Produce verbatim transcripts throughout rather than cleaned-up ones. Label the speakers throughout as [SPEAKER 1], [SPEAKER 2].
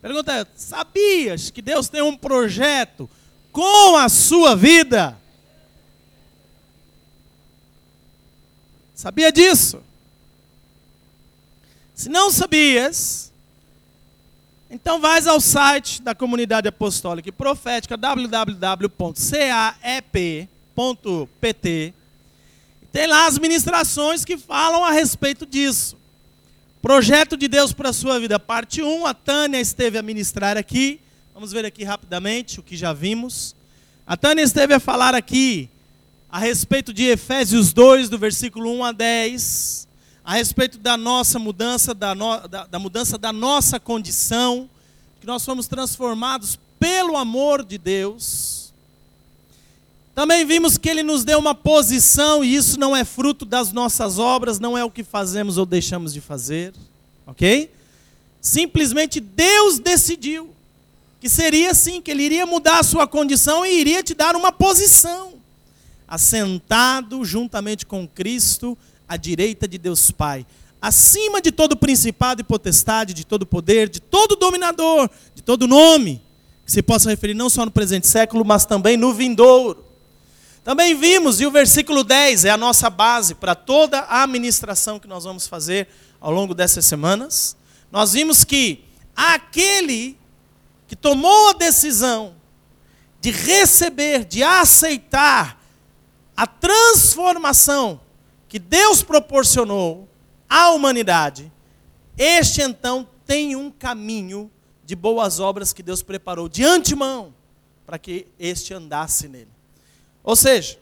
[SPEAKER 1] Pergunta é, sabias que Deus tem um projeto com a sua vida? Sabia disso? Se não sabias, então vais ao site da Comunidade Apostólica e Profética, w w w ponto cap ponto p t. Tem lá as ministrações que falam a respeito disso. Projeto de Deus para a sua vida, parte um. A Tânia esteve a ministrar aqui. Vamos ver aqui rapidamente o que já vimos. A Tânia esteve a falar aqui a respeito de Efésios dois, do versículo um a dez. A respeito da nossa mudança, da, no, da, da mudança da nossa condição. Que nós fomos transformados pelo amor de Deus. Também vimos que Ele nos deu uma posição, e isso não é fruto das nossas obras, não é o que fazemos ou deixamos de fazer, ok? Simplesmente Deus decidiu que seria assim, que Ele iria mudar a sua condição e iria te dar uma posição, assentado juntamente com Cristo, à direita de Deus Pai, acima de todo principado e potestade, de todo poder, de todo dominador, de todo nome, que se possa referir não só no presente século, mas também no vindouro. Também vimos, e o versículo dez é a nossa base para toda a ministração que nós vamos fazer ao longo dessas semanas. Nós vimos que aquele que tomou a decisão de receber, de aceitar a transformação que Deus proporcionou à humanidade, este então tem um caminho de boas obras que Deus preparou de antemão para que este andasse nele. Ou seja,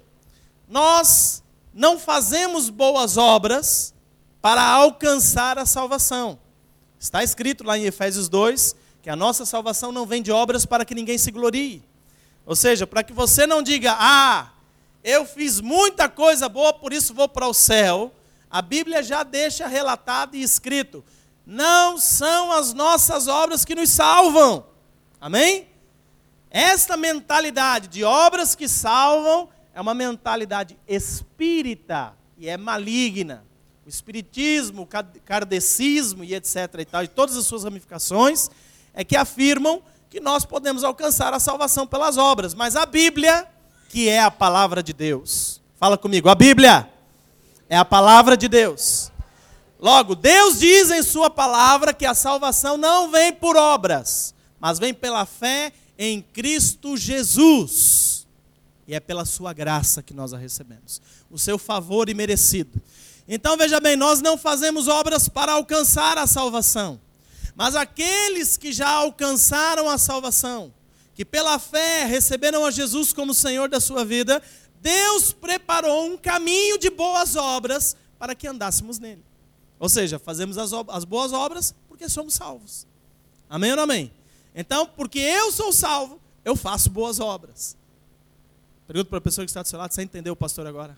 [SPEAKER 1] nós não fazemos boas obras para alcançar a salvação. Está escrito lá em Efésios dois, que a nossa salvação não vem de obras para que ninguém se glorie. Ou seja, para que você não diga, ah, eu fiz muita coisa boa, por isso vou para o céu. A Bíblia já deixa relatado e escrito, não são as nossas obras que nos salvam. Amém? Esta mentalidade de obras que salvam é uma mentalidade espírita e é maligna. O espiritismo, o kardecismo e etc e tal, e todas as suas ramificações, é que afirmam que nós podemos alcançar a salvação pelas obras. Mas a Bíblia, que é a palavra de Deus, fala comigo, a Bíblia é a palavra de Deus. Logo, Deus diz em sua palavra que a salvação não vem por obras, mas vem pela fé em Cristo Jesus, e é pela sua graça que nós a recebemos, o seu favor imerecido. Então veja bem, nós não fazemos obras para alcançar a salvação, mas aqueles que já alcançaram a salvação, que pela fé receberam a Jesus como Senhor da sua vida, Deus preparou um caminho de boas obras para que andássemos nele. Ou seja, fazemos as, as boas obras porque somos salvos. Amém ou não amém? Então, porque eu sou salvo, eu faço boas obras. Pergunto para a pessoa que está do seu lado, você entendeu, pastor, agora?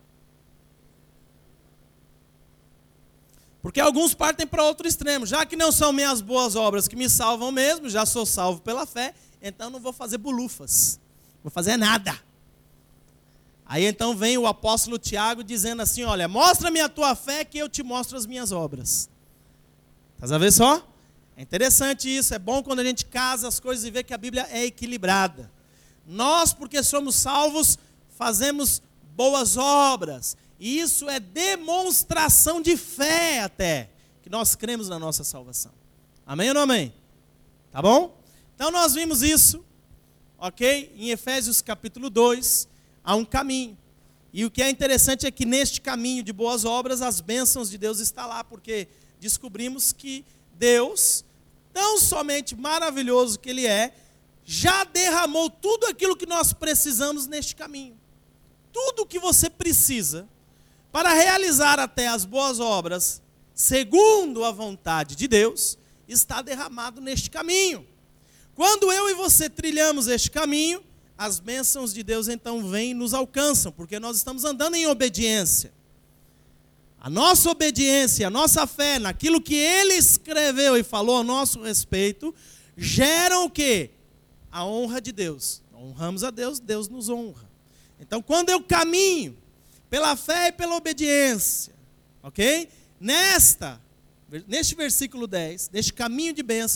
[SPEAKER 1] Porque alguns partem para outro extremo. Já que não são minhas boas obras que me salvam mesmo, já sou salvo pela fé, então não vou fazer bulufas. Não vou fazer nada. Aí então vem o apóstolo Tiago dizendo assim, olha, mostra-me a tua fé que eu te mostro as minhas obras. Estás a ver só? É interessante isso, é bom quando a gente casa as coisas e vê que a Bíblia é equilibrada. Nós, porque somos salvos, fazemos boas obras. E isso é demonstração de fé até, que nós cremos na nossa salvação. Amém ou não amém? Tá bom? Então nós vimos isso, ok? Em Efésios capítulo dois, há um caminho. E o que é interessante é que neste caminho de boas obras, as bênçãos de Deus estão lá, porque descobrimos que Deus, tão somente maravilhoso que Ele é, já derramou tudo aquilo que nós precisamos neste caminho. Tudo o que você precisa para realizar até as boas obras, segundo a vontade de Deus, está derramado neste caminho. Quando eu e você trilhamos este caminho, as bênçãos de Deus então vêm e nos alcançam, porque nós estamos andando em obediência. A nossa obediência, a nossa fé naquilo que Ele escreveu e falou a nosso respeito, geram o quê? A honra de Deus. Honramos a Deus, Deus nos honra. Então, quando eu caminho pela fé e pela obediência, ok? Nesta, neste versículo dez, neste caminho de bênção,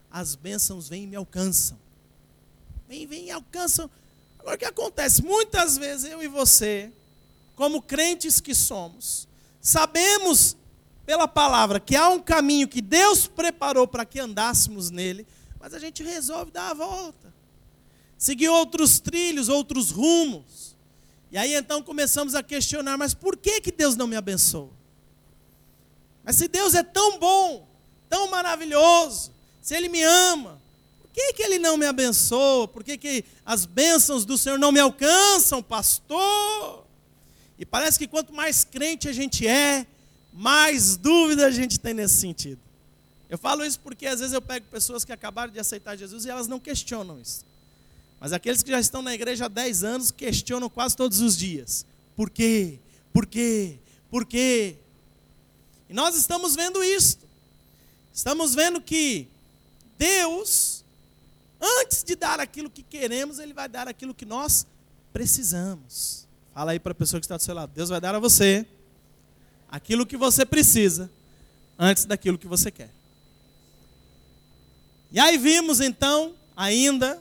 [SPEAKER 1] as bênçãos vêm e me alcançam. Vem, vem e alcançam. Agora o que acontece? Muitas vezes eu e você, como crentes que somos, sabemos pela palavra que há um caminho que Deus preparou para que andássemos nele, mas a gente resolve dar a volta. Seguir outros trilhos, outros rumos. E aí então começamos a questionar, mas por que que Deus não me abençoa? Mas se Deus é tão bom, tão maravilhoso, se Ele me ama, por que que Ele não me abençoa? Por que que as bênçãos do Senhor não me alcançam, pastor? E parece que quanto mais crente a gente é, mais dúvida a gente tem nesse sentido. Eu falo isso porque às vezes eu pego pessoas que acabaram de aceitar Jesus e elas não questionam isso. Mas aqueles que já estão na igreja há dez anos questionam quase todos os dias. Por quê? Por quê? Por quê? E nós estamos vendo isso. Estamos vendo que Deus, antes de dar aquilo que queremos, Ele vai dar aquilo que nós precisamos. Fala aí para a pessoa que está do seu lado. Deus vai dar a você aquilo que você precisa, antes daquilo que você quer. E aí vimos então, ainda,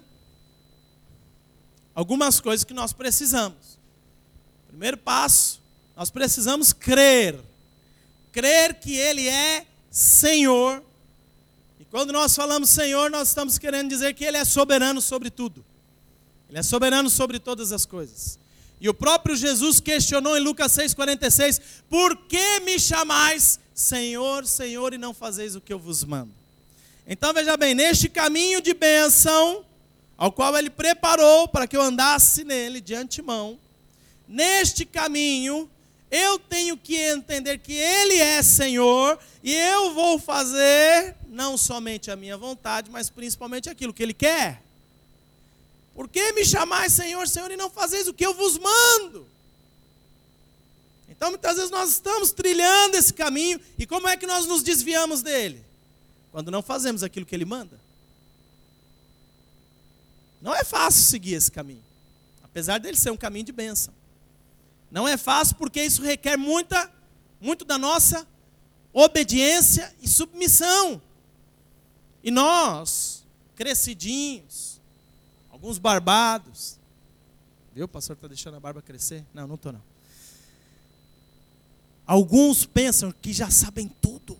[SPEAKER 1] algumas coisas que nós precisamos. Primeiro passo, nós precisamos crer. Crer que Ele é Senhor. E quando nós falamos Senhor, nós estamos querendo dizer que Ele é soberano sobre tudo. Ele é soberano sobre todas as coisas. E o próprio Jesus questionou em Lucas seis, quarenta e seis, por que me chamais Senhor, Senhor, e não fazeis o que eu vos mando? Então veja bem, neste caminho de bênção, ao qual Ele preparou para que eu andasse nele de antemão, neste caminho, eu tenho que entender que Ele é Senhor, e eu vou fazer não somente a minha vontade, mas principalmente aquilo que Ele quer. Por que me chamais Senhor, Senhor, e não fazeis o que eu vos mando? Então muitas vezes nós estamos trilhando esse caminho, e como é que nós nos desviamos dele? Quando não fazemos aquilo que Ele manda. Não é fácil seguir esse caminho, apesar dele ser um caminho de bênção. Não é fácil porque isso requer muita, muito da nossa obediência e submissão. E nós, crescidinhos, alguns barbados, viu, o pastor está deixando a barba crescer? Não, não estou não. Alguns pensam que já sabem tudo.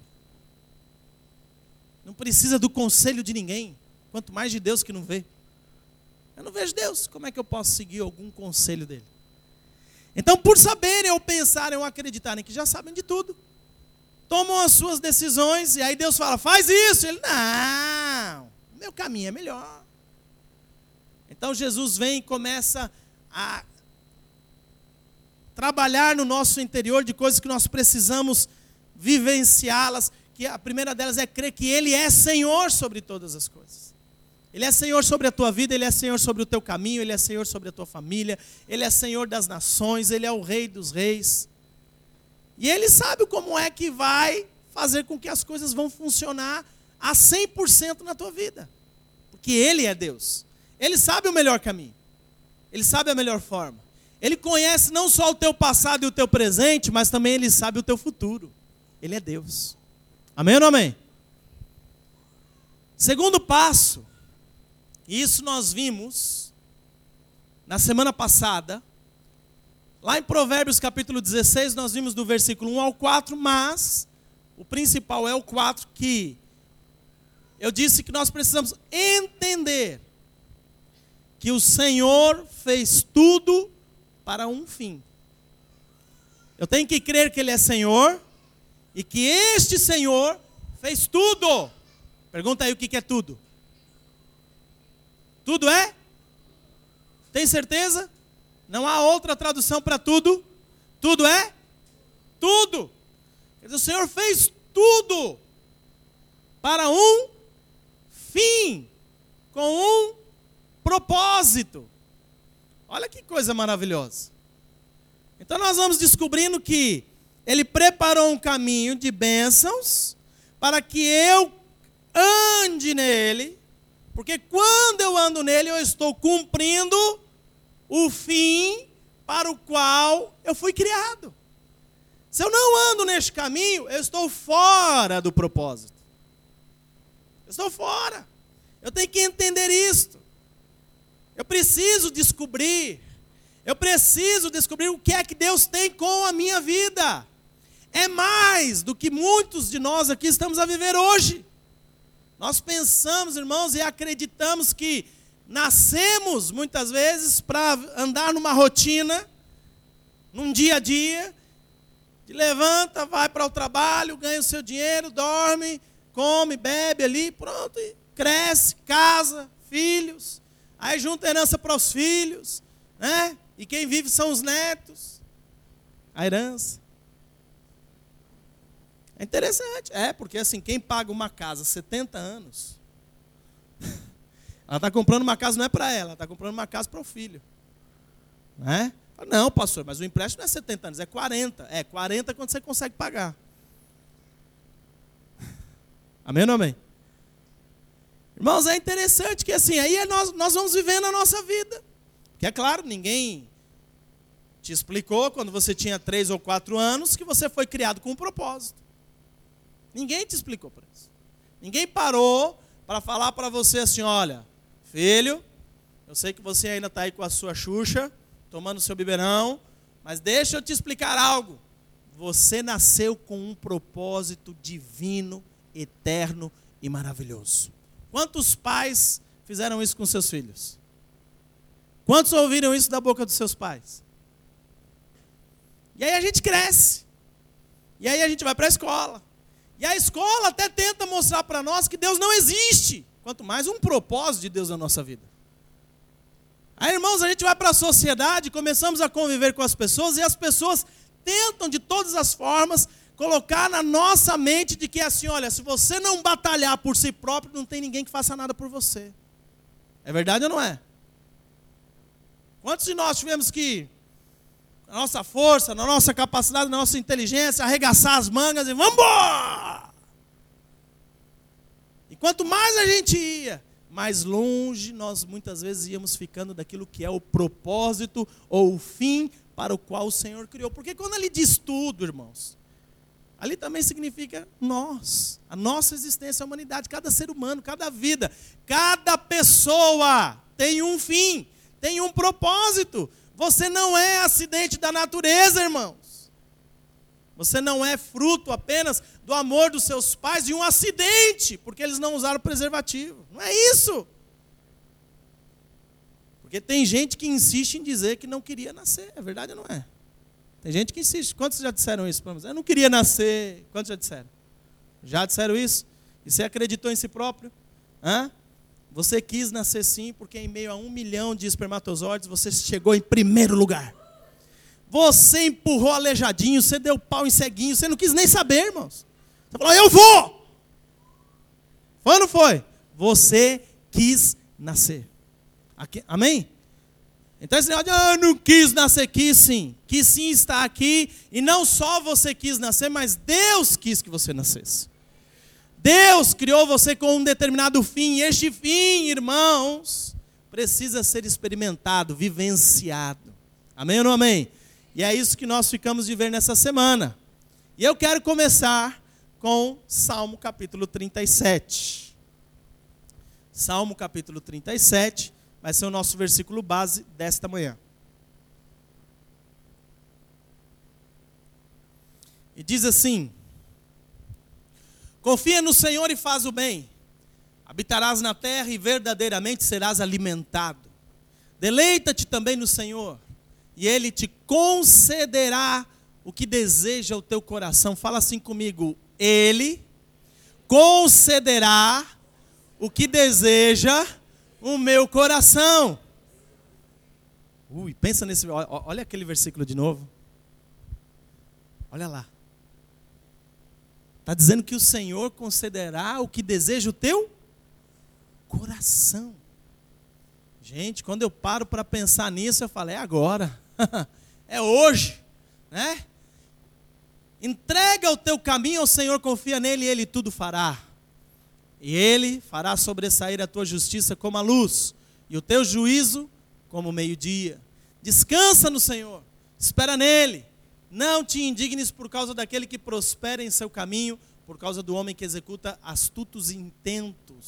[SPEAKER 1] Não precisa do conselho de ninguém, quanto mais de Deus que não vê. Eu não vejo Deus, como é que eu posso seguir algum conselho dele? Então, por saberem ou pensarem ou acreditarem que já sabem de tudo, tomam as suas decisões, e aí Deus fala, faz isso. Ele, não, meu caminho é melhor. Então Jesus vem e começa a trabalhar no nosso interior de coisas que nós precisamos vivenciá-las, que a primeira delas é crer que Ele é Senhor sobre todas as coisas. Ele é Senhor sobre a tua vida, Ele é Senhor sobre o teu caminho, Ele é Senhor sobre a tua família, Ele é Senhor das nações, Ele é o Rei dos reis. E Ele sabe como é que vai fazer com que as coisas vão funcionar a cem por cento na tua vida. Porque Ele é Deus. Ele sabe o melhor caminho. Ele sabe a melhor forma. Ele conhece não só o teu passado e o teu presente, mas também Ele sabe o teu futuro. Ele é Deus. Amém ou não amém? Segundo passo, e isso nós vimos na semana passada, lá em Provérbios capítulo dezesseis, nós vimos do versículo um ao quatro, mas o principal é o quatro, que eu disse que nós precisamos entender que o Senhor fez tudo para um fim. Eu tenho que crer que Ele é Senhor e que este Senhor fez tudo. Pergunta aí o que é tudo. Tudo é? Tem certeza? Não há outra tradução para tudo? Tudo é? Tudo. Quer dizer, o Senhor fez tudo para um fim, com um propósito. Olha que coisa maravilhosa. Então nós vamos descobrindo que Ele preparou um caminho de bênçãos para que eu ande nele, porque quando eu ando nele eu estou cumprindo o fim para o qual eu fui criado. Se eu não ando neste caminho, eu estou fora do propósito. Eu estou fora. tem que entender isto. Eu preciso descobrir, eu preciso descobrir o que é que Deus tem com a minha vida. É mais do que muitos de nós aqui estamos a viver hoje. Nós pensamos, irmãos, e acreditamos que nascemos muitas vezes para andar numa rotina, num dia a dia, de levanta, vai para o trabalho, ganha o seu dinheiro, dorme, come, bebe ali, pronto, e cresce, casa, filhos, aí junta herança para os filhos, né? E quem vive são os netos, a herança. É interessante, é, porque assim, quem paga uma casa setenta anos, ela está comprando uma casa, não é para ela, ela está comprando uma casa para o filho. Né? Não, pastor, mas o empréstimo não é setenta anos, é quarenta. É, quarenta quando você consegue pagar. Amém ou não amém? Irmãos, é interessante que assim, aí nós, nós vamos vivendo a nossa vida. Que é claro, ninguém te explicou quando você tinha três ou quatro anos que você foi criado com um propósito. Ninguém te explicou para isso. Ninguém parou para falar para você assim, olha, filho, eu sei que você ainda está aí com a sua Xuxa, tomando seu biberão, mas deixa eu te explicar algo. Você nasceu com um propósito divino, eterno e maravilhoso. Quantos pais fizeram isso com seus filhos? Quantos ouviram isso da boca dos seus pais? E aí a gente cresce. E aí a gente vai para a escola. E a escola até tenta mostrar para nós que Deus não existe. Quanto mais um propósito de Deus na nossa vida. Aí, irmãos, a gente vai para a sociedade, começamos a conviver com as pessoas, e as pessoas tentam de todas as formas colocar na nossa mente de que assim, olha, se você não batalhar por si próprio, não tem ninguém que faça nada por você. É verdade ou não é? Quantos de nós tivemos que, na nossa força, na nossa capacidade, na nossa inteligência, arregaçar as mangas e vamos embora! E quanto mais a gente ia, mais longe nós muitas vezes íamos ficando daquilo que é o propósito ou o fim para o qual o Senhor criou. Porque quando ele diz tudo, irmãos, ali também significa nós, a nossa existência, a humanidade, cada ser humano, cada vida, cada pessoa tem um fim, tem um propósito. Você não é acidente da natureza, irmãos. Você não é fruto apenas do amor dos seus pais de um acidente, porque eles não usaram preservativo. Não é isso. Porque tem gente que insiste em dizer que não queria nascer. É verdade ou não é? Tem gente que insiste. Quantos já disseram isso para você? Eu não queria nascer. Quantos já disseram? Já disseram isso? E você acreditou em si próprio? Hã? Você quis nascer sim, porque em meio a um milhão de espermatozoides, você chegou em primeiro lugar. Você empurrou aleijadinho, você deu pau em ceguinho, você não quis nem saber, irmãos. Você falou, eu vou! Foi ou não foi? Você quis nascer. Aqui, amém? Então esse negócio de, ah, eu não quis nascer, quis sim. Quis sim estar aqui, e não só você quis nascer, mas Deus quis que você nascesse. Deus criou você com um determinado fim, e este fim, irmãos, precisa ser experimentado, vivenciado. Amém ou não amém? E é isso que nós ficamos de ver nessa semana. E eu quero começar com Salmo capítulo trinta e sete. Salmo capítulo trinta e sete vai ser o nosso versículo base desta manhã. E diz assim: confia no Senhor e faz o bem, habitarás na terra e verdadeiramente serás alimentado. Deleita-te também no Senhor, e Ele te concederá o que deseja o teu coração. Fala assim comigo: Ele concederá o que deseja o meu coração. Ui, pensa nesse, olha aquele versículo de novo. Olha lá. Está dizendo que o Senhor concederá o que deseja o teu coração. Gente, quando eu paro para pensar nisso, eu falo, é agora. É hoje, né? Entrega o teu caminho ao Senhor, confia nele e Ele tudo fará. E Ele fará sobressair a tua justiça como a luz, e o teu juízo como o meio-dia. Descansa no Senhor, espera nele. Não te indignes por causa daquele que prospera em seu caminho, por causa do homem que executa astutos intentos.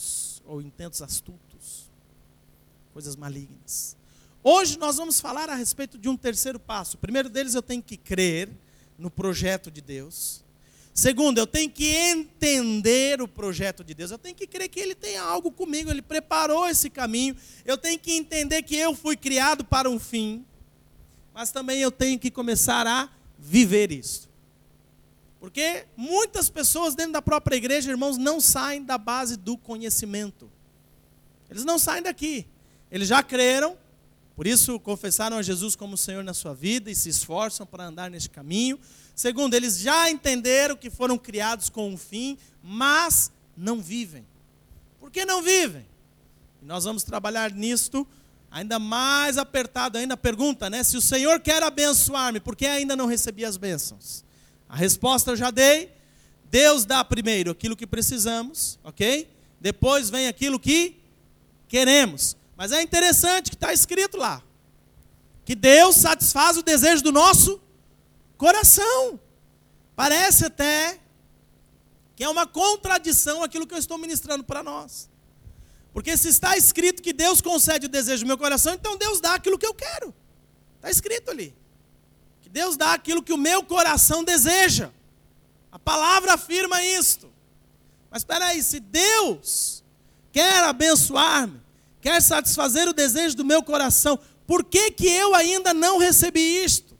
[SPEAKER 1] ou intentos astutos, coisas malignas. Hoje nós vamos falar a respeito de um terceiro passo. O primeiro deles, eu tenho que crer no projeto de Deus. Segundo, eu tenho que entender o projeto de Deus. Eu tenho que crer que Ele tem algo comigo, Ele preparou esse caminho. Eu tenho que entender que eu fui criado para um fim. Mas também eu tenho que começar a viver isso. Porque muitas pessoas dentro da própria igreja, irmãos, não saem da base do conhecimento. Eles não saem daqui. Eles já creram, por isso confessaram a Jesus como Senhor na sua vida e se esforçam para andar neste caminho. Segundo, eles já entenderam que foram criados com um fim, mas não vivem. Por que não vivem? E nós vamos trabalhar nisto ainda mais apertado ainda. A pergunta, né? Se o Senhor quer abençoar-me, por que ainda não recebi as bênçãos? A resposta eu já dei. Deus dá primeiro aquilo que precisamos, ok? Depois vem aquilo que queremos. Mas é interessante que está escrito lá, que Deus satisfaz o desejo do nosso coração. Parece até que é uma contradição aquilo que eu estou ministrando para nós. Porque se está escrito que Deus concede o desejo do meu coração, então Deus dá aquilo que eu quero. Está escrito ali. Que Deus dá aquilo que o meu coração deseja. A palavra afirma isto. Mas espera aí, se Deus quer abençoar-me, quer satisfazer o desejo do meu coração, por que que eu ainda não recebi isto?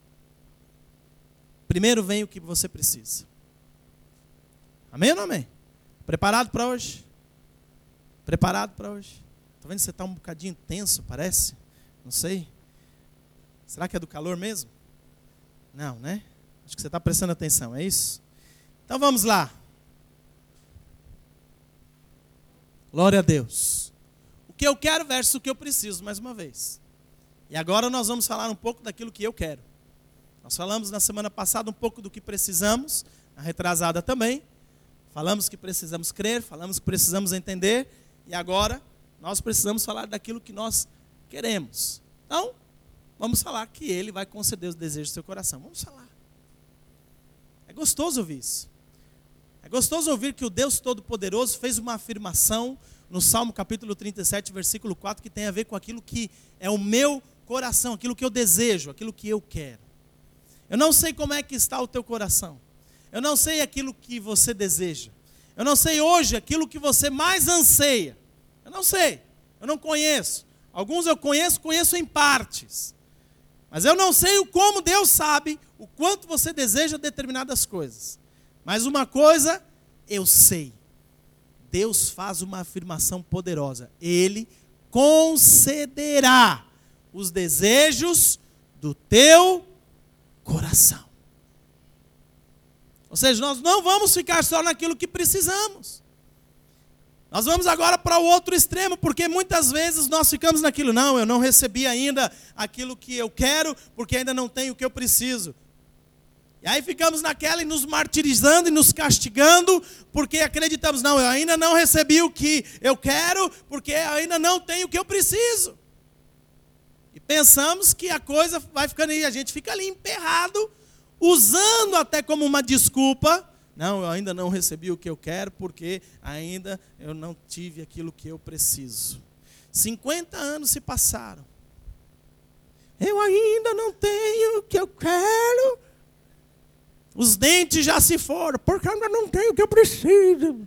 [SPEAKER 1] Primeiro vem o que você precisa. Amém ou não amém? Preparado para hoje? Preparado para hoje? Estou vendo que você está um bocadinho tenso, parece. Não sei. Será que é do calor mesmo? Não, né? Acho que você está prestando atenção, é isso? Então vamos lá. Glória a Deus. O que eu quero versus o que eu preciso, mais uma vez. E agora nós vamos falar um pouco daquilo que eu quero. Nós falamos na semana passada um pouco do que precisamos, na retrasada também. Falamos que precisamos crer, falamos que precisamos entender. E agora nós precisamos falar daquilo que nós queremos. Então, vamos falar que Ele vai conceder os desejos do seu coração. Vamos falar. É gostoso ouvir isso. É gostoso ouvir que o Deus Todo-Poderoso fez uma afirmação no Salmo capítulo trinta e sete, versículo quatro, que tem a ver com aquilo que é o meu coração, aquilo que eu desejo, aquilo que eu quero. Eu não sei como é que está o teu coração. Eu não sei aquilo que você deseja. Eu não sei hoje aquilo que você mais anseia. Eu não sei. Eu não conheço. Alguns eu conheço, conheço em partes. Mas eu não sei o como Deus sabe o quanto você deseja determinadas coisas. Mas uma coisa eu sei. Deus faz uma afirmação poderosa. Ele concederá os desejos do teu coração. Ou seja, nós não vamos ficar só naquilo que precisamos. Nós vamos agora para o outro extremo, porque muitas vezes nós ficamos naquilo, não, eu não recebi ainda aquilo que eu quero, porque ainda não tenho o que eu preciso. E aí ficamos naquela e nos martirizando e nos castigando, porque acreditamos, não, eu ainda não recebi o que eu quero, porque eu ainda não tenho o que eu preciso. E pensamos que a coisa vai ficando aí, a gente fica ali emperrado, usando até como uma desculpa, não, eu ainda não recebi o que eu quero, porque ainda eu não tive aquilo que eu preciso. cinquenta anos se passaram. Eu ainda não tenho o que eu quero. Os dentes já se foram, porque eu ainda não tenho o que eu preciso.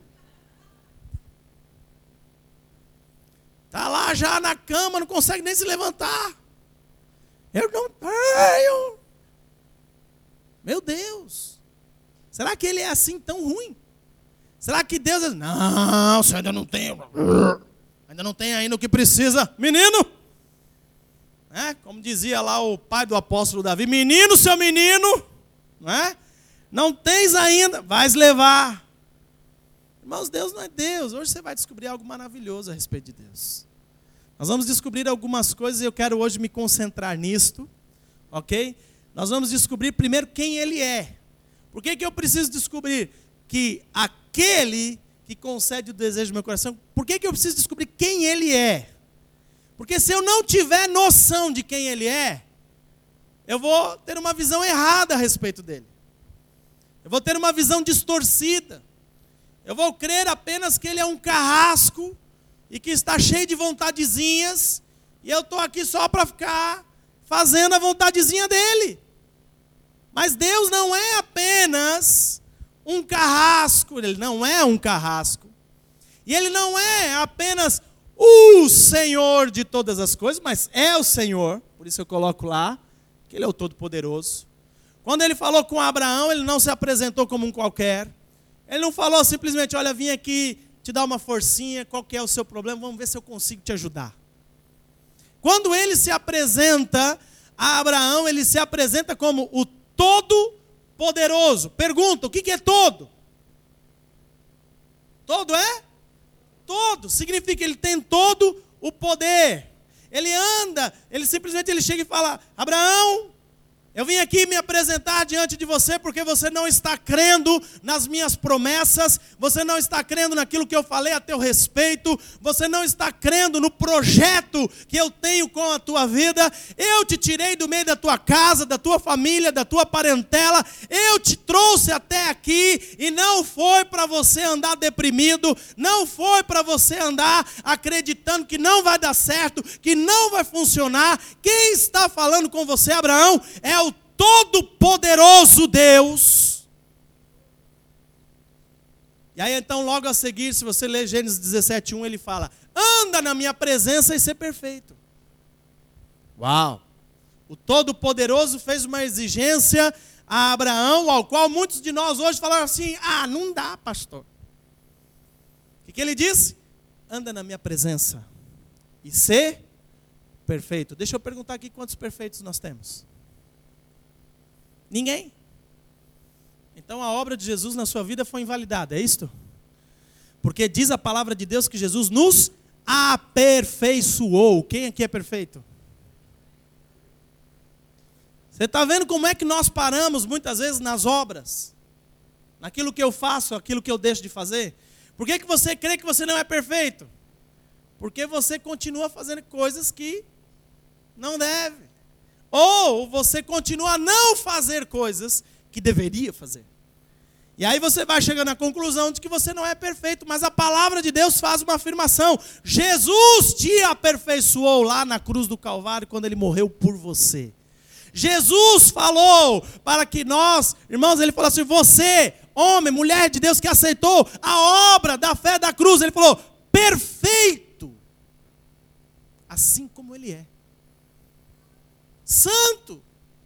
[SPEAKER 1] Está lá já na cama, não consegue nem se levantar. Eu não tenho. Meu Deus. Será que Ele é assim tão ruim? Será que Deus é... Não, você ainda não tem. Ainda não tem ainda o que precisa. Menino. É, como dizia lá o pai do apóstolo Davi. Menino, seu menino. Não é? Não tens ainda, vais levar. Irmãos, Deus não é Deus. Hoje você vai descobrir algo maravilhoso a respeito de Deus. Nós vamos descobrir algumas coisas e eu quero hoje me concentrar nisto. Ok? Nós vamos descobrir primeiro quem Ele é. Por que que eu preciso descobrir que aquele que concede o desejo do meu coração, por que que eu preciso descobrir quem Ele é? Porque se eu não tiver noção de quem Ele é, eu vou ter uma visão errada a respeito dele. Eu vou ter uma visão distorcida. Eu vou crer apenas que Ele é um carrasco, e que está cheio de vontadezinhas, e eu estou aqui só para ficar fazendo a vontadezinha dele. Mas Deus não é apenas um carrasco, ele não é um carrasco. E ele não é apenas o Senhor de todas as coisas, mas é o Senhor, por isso eu coloco lá, que ele é o Todo-Poderoso. Quando ele falou com Abraão, ele não se apresentou como um qualquer. Ele não falou simplesmente, olha, vim aqui te dar uma forcinha, qual que é o seu problema, vamos ver se eu consigo te ajudar. Quando ele se apresenta a Abraão, ele se apresenta como o Todo-Poderoso. Pergunta, o que é todo? Todo é? Todo. Significa que ele tem todo o poder. Ele anda, ele simplesmente ele chega e fala, Abraão, eu vim aqui me apresentar diante de você porque você não está crendo nas minhas promessas, você não está crendo naquilo que eu falei a teu respeito, você não está crendo no projeto que eu tenho com a tua vida. Eu te tirei do meio da tua casa, da tua família, da tua parentela, eu te trouxe até aqui e não foi para você andar deprimido, não foi para você andar acreditando que não vai dar certo, que não vai funcionar. Quem está falando com você, Abraão, é o Todo-Poderoso Deus. E aí então logo a seguir, se você ler Gênesis dezessete, um, ele fala, anda na minha presença e ser perfeito. Uau! O Todo-Poderoso fez uma exigência a Abraão, ao qual muitos de nós hoje falaram assim, ah, não dá, pastor. O que, que ele disse? Anda na minha presença e ser perfeito. Deixa eu perguntar aqui quantos perfeitos nós temos. Ninguém. Então a obra de Jesus na sua vida foi invalidada, é isto? Porque diz a palavra de Deus que Jesus nos aperfeiçoou. Quem aqui é perfeito? Você está vendo como é que nós paramos muitas vezes nas obras? Naquilo que eu faço, aquilo que eu deixo de fazer? Por que que você crê que você não é perfeito? Porque você continua fazendo coisas que não deve. Ou você continua a não fazer coisas que deveria fazer. E aí você vai chegando à conclusão de que você não é perfeito, mas a palavra de Deus faz uma afirmação. Jesus te aperfeiçoou lá na cruz do Calvário quando ele morreu por você. Jesus falou para que nós, irmãos, ele falou assim, você, homem, mulher de Deus que aceitou a obra da fé da cruz, ele falou, perfeito, assim como ele é. Santo.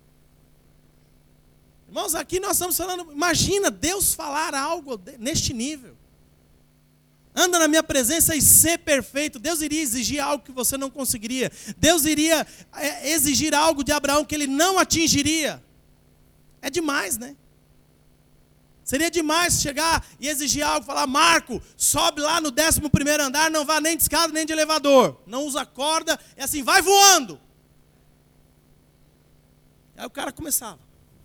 [SPEAKER 1] Irmãos, aqui nós estamos falando, imagina Deus falar algo neste nível. Anda na minha presença e ser perfeito. Deus iria exigir algo que você não conseguiria. Deus iria exigir algo de Abraão que ele não atingiria. É demais, né? Seria demais chegar e exigir algo, falar, Marco, sobe lá no décimo primeiro andar, não vá nem de escada nem de elevador. Não usa corda, é assim, vai voando. Aí o cara começava.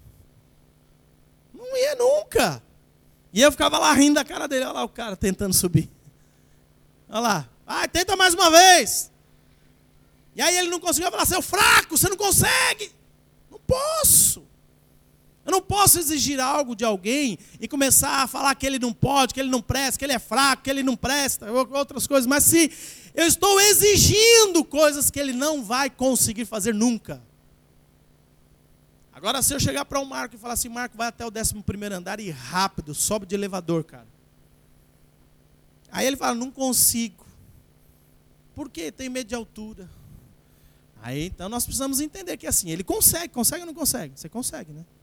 [SPEAKER 1] Não ia nunca. E eu ficava lá rindo da cara dele. Olha lá o cara tentando subir. Olha lá. Vai, tenta mais uma vez. E aí ele não conseguia falar, seu fraco, você não consegue. Não posso. Eu não posso exigir algo de alguém e começar a falar que ele não pode, que ele não presta, que ele é fraco, que ele não presta, outras coisas. Mas se eu estou exigindo coisas que ele não vai conseguir fazer nunca. Agora, se eu chegar para o Marco e falar assim, Marco, vai até o décimo primeiro andar e rápido, sobe de elevador, cara. Aí ele fala, não consigo. Por quê? Tem medo de altura. Aí, então, nós precisamos entender que assim, ele consegue, consegue ou não consegue? Você consegue, né?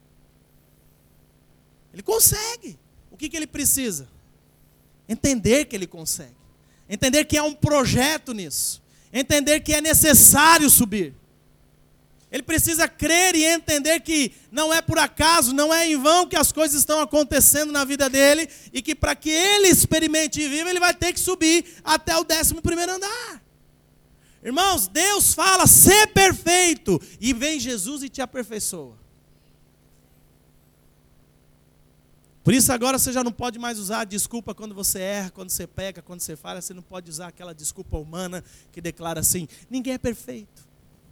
[SPEAKER 1] Ele consegue. O que que ele precisa? Entender que ele consegue. Entender que há um projeto nisso. Entender que é necessário subir. Ele precisa crer e entender que não é por acaso, não é em vão que as coisas estão acontecendo na vida dele e que para que ele experimente e viva, ele vai ter que subir até o décimo primeiro andar. Irmãos, Deus fala, ser perfeito, e vem Jesus e te aperfeiçoa. Por isso agora você já não pode mais usar a desculpa quando você erra, quando você peca, quando você falha, você não pode usar aquela desculpa humana que declara assim, ninguém é perfeito.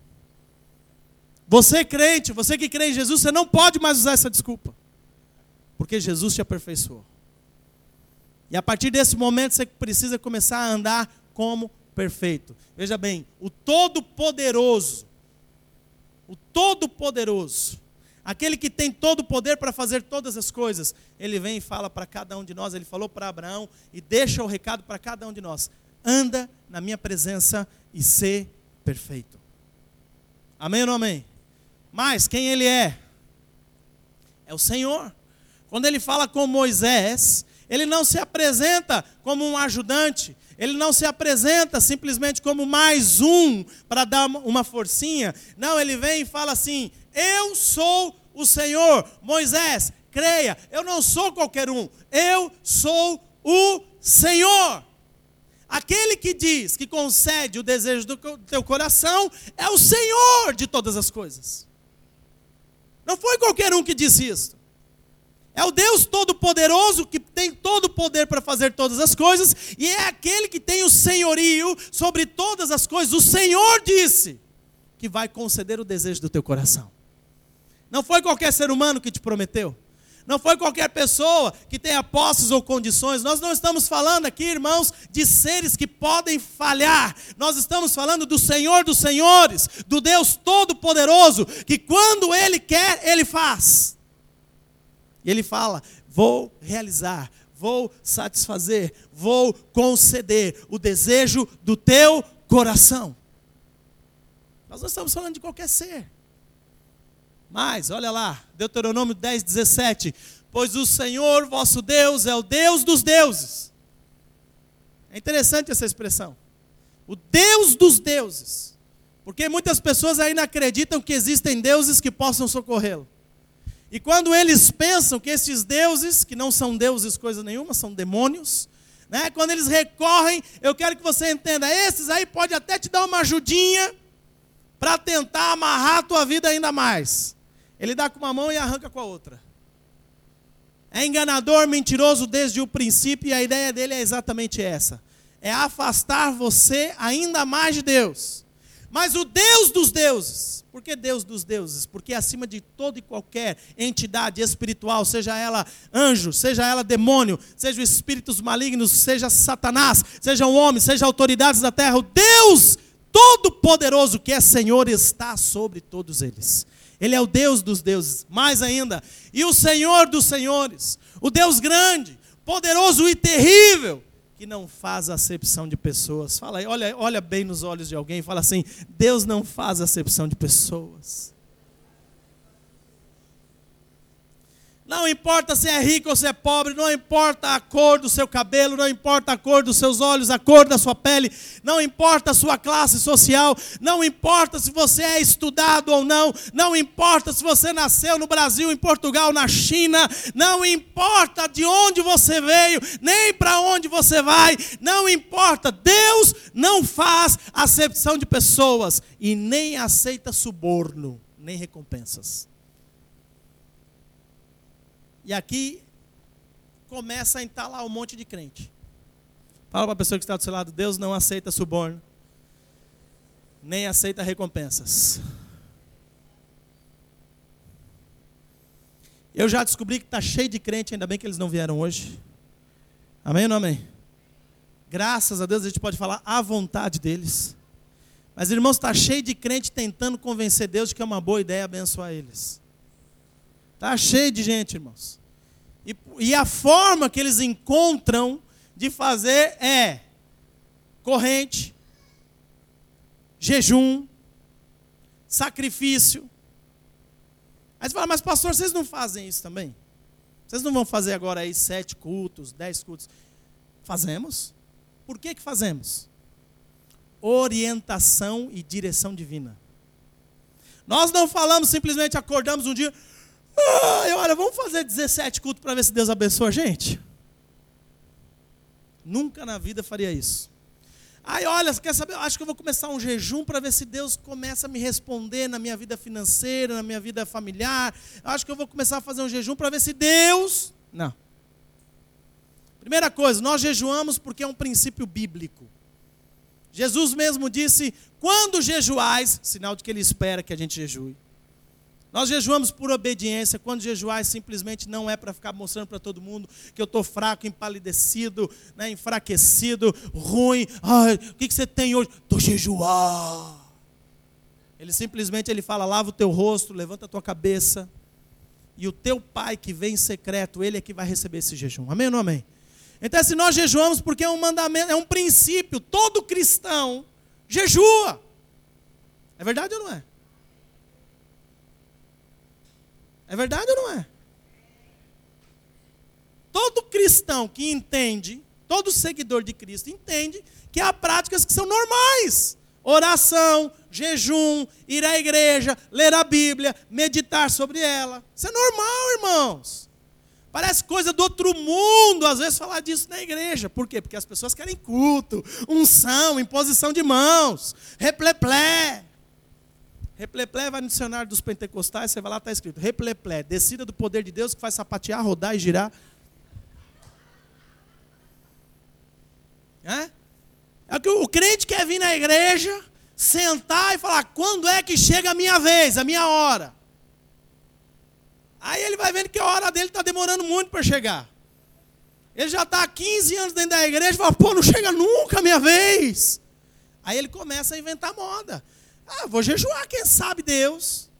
[SPEAKER 1] Você crente, você que crê em Jesus, você não pode mais usar essa desculpa. Porque Jesus te aperfeiçoou. E a partir desse momento você precisa começar a andar como perfeito. Veja bem, o Todo-Poderoso, o Todo-Poderoso, aquele que tem todo o poder para fazer todas as coisas, ele vem e fala para cada um de nós, ele falou para Abraão e deixa o recado para cada um de nós: anda na minha presença e sê perfeito. Amém ou não amém? Mas quem ele é? É o Senhor. Quando ele fala com Moisés, ele não se apresenta como um ajudante, ele não se apresenta simplesmente como mais um para dar uma forcinha. Não, ele vem e fala assim: eu sou o Senhor. Moisés, creia, eu não sou qualquer um, eu sou o Senhor. Aquele que diz, que concede o desejo do teu coração, é o Senhor de todas as coisas. Não foi qualquer um que disse isso. É o Deus Todo-Poderoso que tem todo o poder para fazer todas as coisas, e é aquele que tem o senhorio sobre todas as coisas. O Senhor disse que vai conceder o desejo do teu coração. Não foi qualquer ser humano que te prometeu. Não foi qualquer pessoa que tenha posses ou condições. Nós não estamos falando aqui, irmãos, de seres que podem falhar. Nós estamos falando do Senhor dos Senhores, do Deus Todo-Poderoso, que quando Ele quer, Ele faz. E Ele fala: vou realizar, vou satisfazer, vou conceder o desejo do teu coração. Nós não estamos falando de qualquer ser. Mas, olha lá, Deuteronômio dez, dezessete. Pois o Senhor vosso Deus é o Deus dos deuses. É interessante essa expressão. O Deus dos deuses. Porque muitas pessoas ainda acreditam que existem deuses que possam socorrê-lo. E quando eles pensam que esses deuses, que não são deuses coisa nenhuma, são demônios, né? Quando eles recorrem, eu quero que você entenda, esses aí pode até te dar uma ajudinha para tentar amarrar a tua vida ainda mais. Ele dá com uma mão e arranca com a outra. É enganador, mentiroso desde o princípio, e a ideia dele é exatamente essa. É afastar você ainda mais de Deus. Mas o Deus dos deuses, por que Deus dos deuses? Porque acima de toda e qualquer entidade espiritual, seja ela anjo, seja ela demônio, seja espíritos malignos, seja Satanás, seja um homem, seja autoridades da terra, o Deus Todo-Poderoso, que é Senhor, está sobre todos eles. Ele é o Deus dos deuses, mais ainda, e o Senhor dos senhores, o Deus grande, poderoso e terrível, que não faz acepção de pessoas. Fala aí, olha, olha bem nos olhos de alguém e fala assim: Deus não faz acepção de pessoas. Não importa se é rico ou se é pobre, não importa a cor do seu cabelo, não importa a cor dos seus olhos, a cor da sua pele, não importa a sua classe social, não importa se você é estudado ou não, não importa se você nasceu no Brasil, em Portugal, na China, não importa de onde você veio, nem para onde você vai, não importa, Deus não faz acepção de pessoas e nem aceita suborno, nem recompensas. E aqui começa a entalar um monte de crente. Fala para a pessoa que está do seu lado: Deus não aceita suborno, nem aceita recompensas. Eu já descobri que está cheio de crente, ainda bem que eles não vieram hoje. Amém ou não amém? Graças a Deus a gente pode falar à vontade deles. Mas irmãos, está cheio de crente tentando convencer Deus de que é uma boa ideia abençoar eles. Está cheio de gente, irmãos. E, e a forma que eles encontram de fazer é corrente, jejum, sacrifício. Aí você fala: mas pastor, vocês não fazem isso também? Vocês não vão fazer agora aí sete cultos, dez cultos? Fazemos. Por que que fazemos? Orientação e direção divina. Nós não falamos simplesmente, acordamos um dia... Ah, olha, vamos fazer dezessete cultos para ver se Deus abençoa a gente? Nunca na vida faria isso. Aí, olha, quer saber? Eu acho que eu vou começar um jejum para ver se Deus começa a me responder na minha vida financeira, na minha vida familiar. Eu acho que eu vou começar a fazer um jejum para ver se Deus... Não. Primeira coisa, nós jejuamos porque é um princípio bíblico. Jesus mesmo disse: quando jejuais, sinal de que Ele espera que a gente jejue. Nós jejuamos por obediência, quando jejuar simplesmente não é para ficar mostrando para todo mundo que eu estou fraco, empalidecido, né, enfraquecido, ruim. Ai, o que, que você tem hoje? Estou jejuar. Ele simplesmente ele fala, lava o teu rosto, levanta a tua cabeça, e o teu pai que vem em secreto, ele é que vai receber esse jejum. Amém ou não amém? Então se nós jejuamos porque é um mandamento, é um princípio, todo cristão jejua. É verdade ou não é? É verdade ou não é? Todo cristão que entende, todo seguidor de Cristo entende que há práticas que são normais. Oração, jejum, ir à igreja, ler a Bíblia, meditar sobre ela. Isso é normal, irmãos. Parece coisa do outro mundo, às vezes, falar disso na igreja. Por quê? Porque as pessoas querem culto, unção, imposição de mãos, repleplé. Repleplé vai no dicionário dos pentecostais, você vai lá, está escrito, repleplé, descida do poder de Deus que faz sapatear, rodar e girar. É? É que o crente quer vir na igreja, sentar e falar, quando é que chega a minha vez, a minha hora? Aí ele vai vendo que a hora dele está demorando muito para chegar. Ele já está há quinze anos dentro da igreja e fala, pô, não chega nunca a minha vez. Aí ele começa a inventar moda. Ah, vou jejuar, quem sabe Deus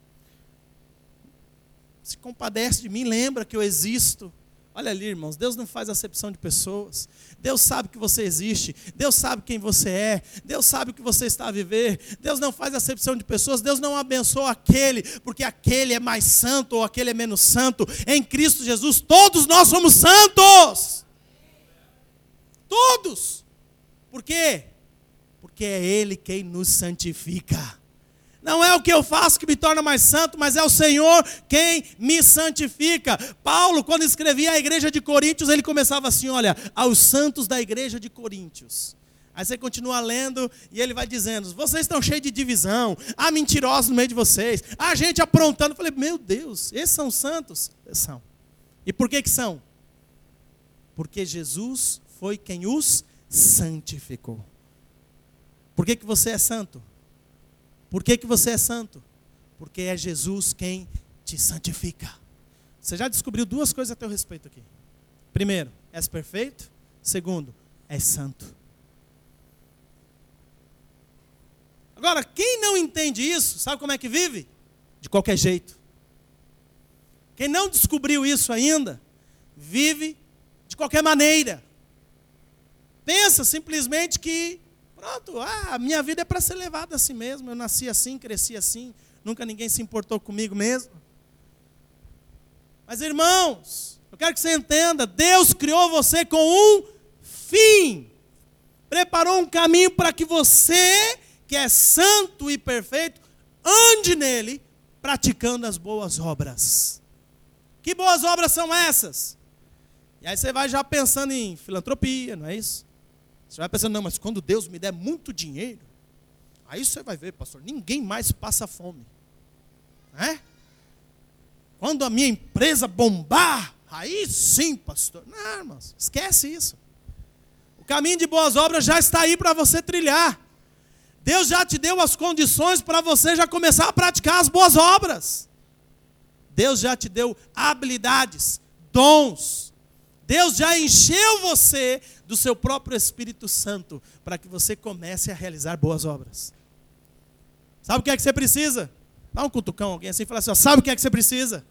[SPEAKER 1] se compadece de mim, lembra que eu existo. Olha ali, irmãos, Deus não faz acepção de pessoas. Deus sabe que você existe. Deus sabe quem você é. Deus sabe o que você está a viver. Deus não faz acepção de pessoas. Deus não abençoa aquele, porque aquele é mais santo ou aquele é menos santo. Em Cristo Jesus, todos nós somos santos. Todos. Por quê? Porque é Ele quem nos santifica. Não é o que eu faço que me torna mais santo, mas é o Senhor quem me santifica. Paulo, quando escrevia a igreja de Coríntios, ele começava assim, olha, aos santos da igreja de Coríntios. Aí você continua lendo e ele vai dizendo, vocês estão cheios de divisão, há mentirosos no meio de vocês, há gente aprontando. Eu falei, meu Deus, esses são santos? São. E por que que são? Porque Jesus foi quem os santificou. Por que que você é santo? Por que que você é santo? Porque é Jesus quem te santifica. Você já descobriu duas coisas a teu respeito aqui. Primeiro, és perfeito. Segundo, és santo. Agora, quem não entende isso, sabe como é que vive? De qualquer jeito. Quem não descobriu isso ainda, vive de qualquer maneira. Pensa simplesmente que pronto, ah, a minha vida é para ser levada assim mesmo. Eu nasci assim, cresci assim. Nunca ninguém se importou comigo mesmo. Mas irmãos, eu quero que você entenda. Deus criou você com um fim. Preparou um caminho para que você, que é santo e perfeito, ande nele, praticando as boas obras. Que boas obras são essas? E aí você vai já pensando em filantropia, não é isso? Você vai pensando, não, mas quando Deus me der muito dinheiro, aí você vai ver, pastor, ninguém mais passa fome. Né? Quando a minha empresa bombar, aí sim, pastor. Não, irmãos, esquece isso. O caminho de boas obras já está aí para você trilhar. Deus já te deu as condições para você já começar a praticar as boas obras. Deus já te deu habilidades, dons. Deus já encheu você do seu próprio Espírito Santo para que você comece a realizar boas obras. Sabe o que é que você precisa? Dá um cutucão alguém assim e fala assim, ó, sabe o que é que você precisa?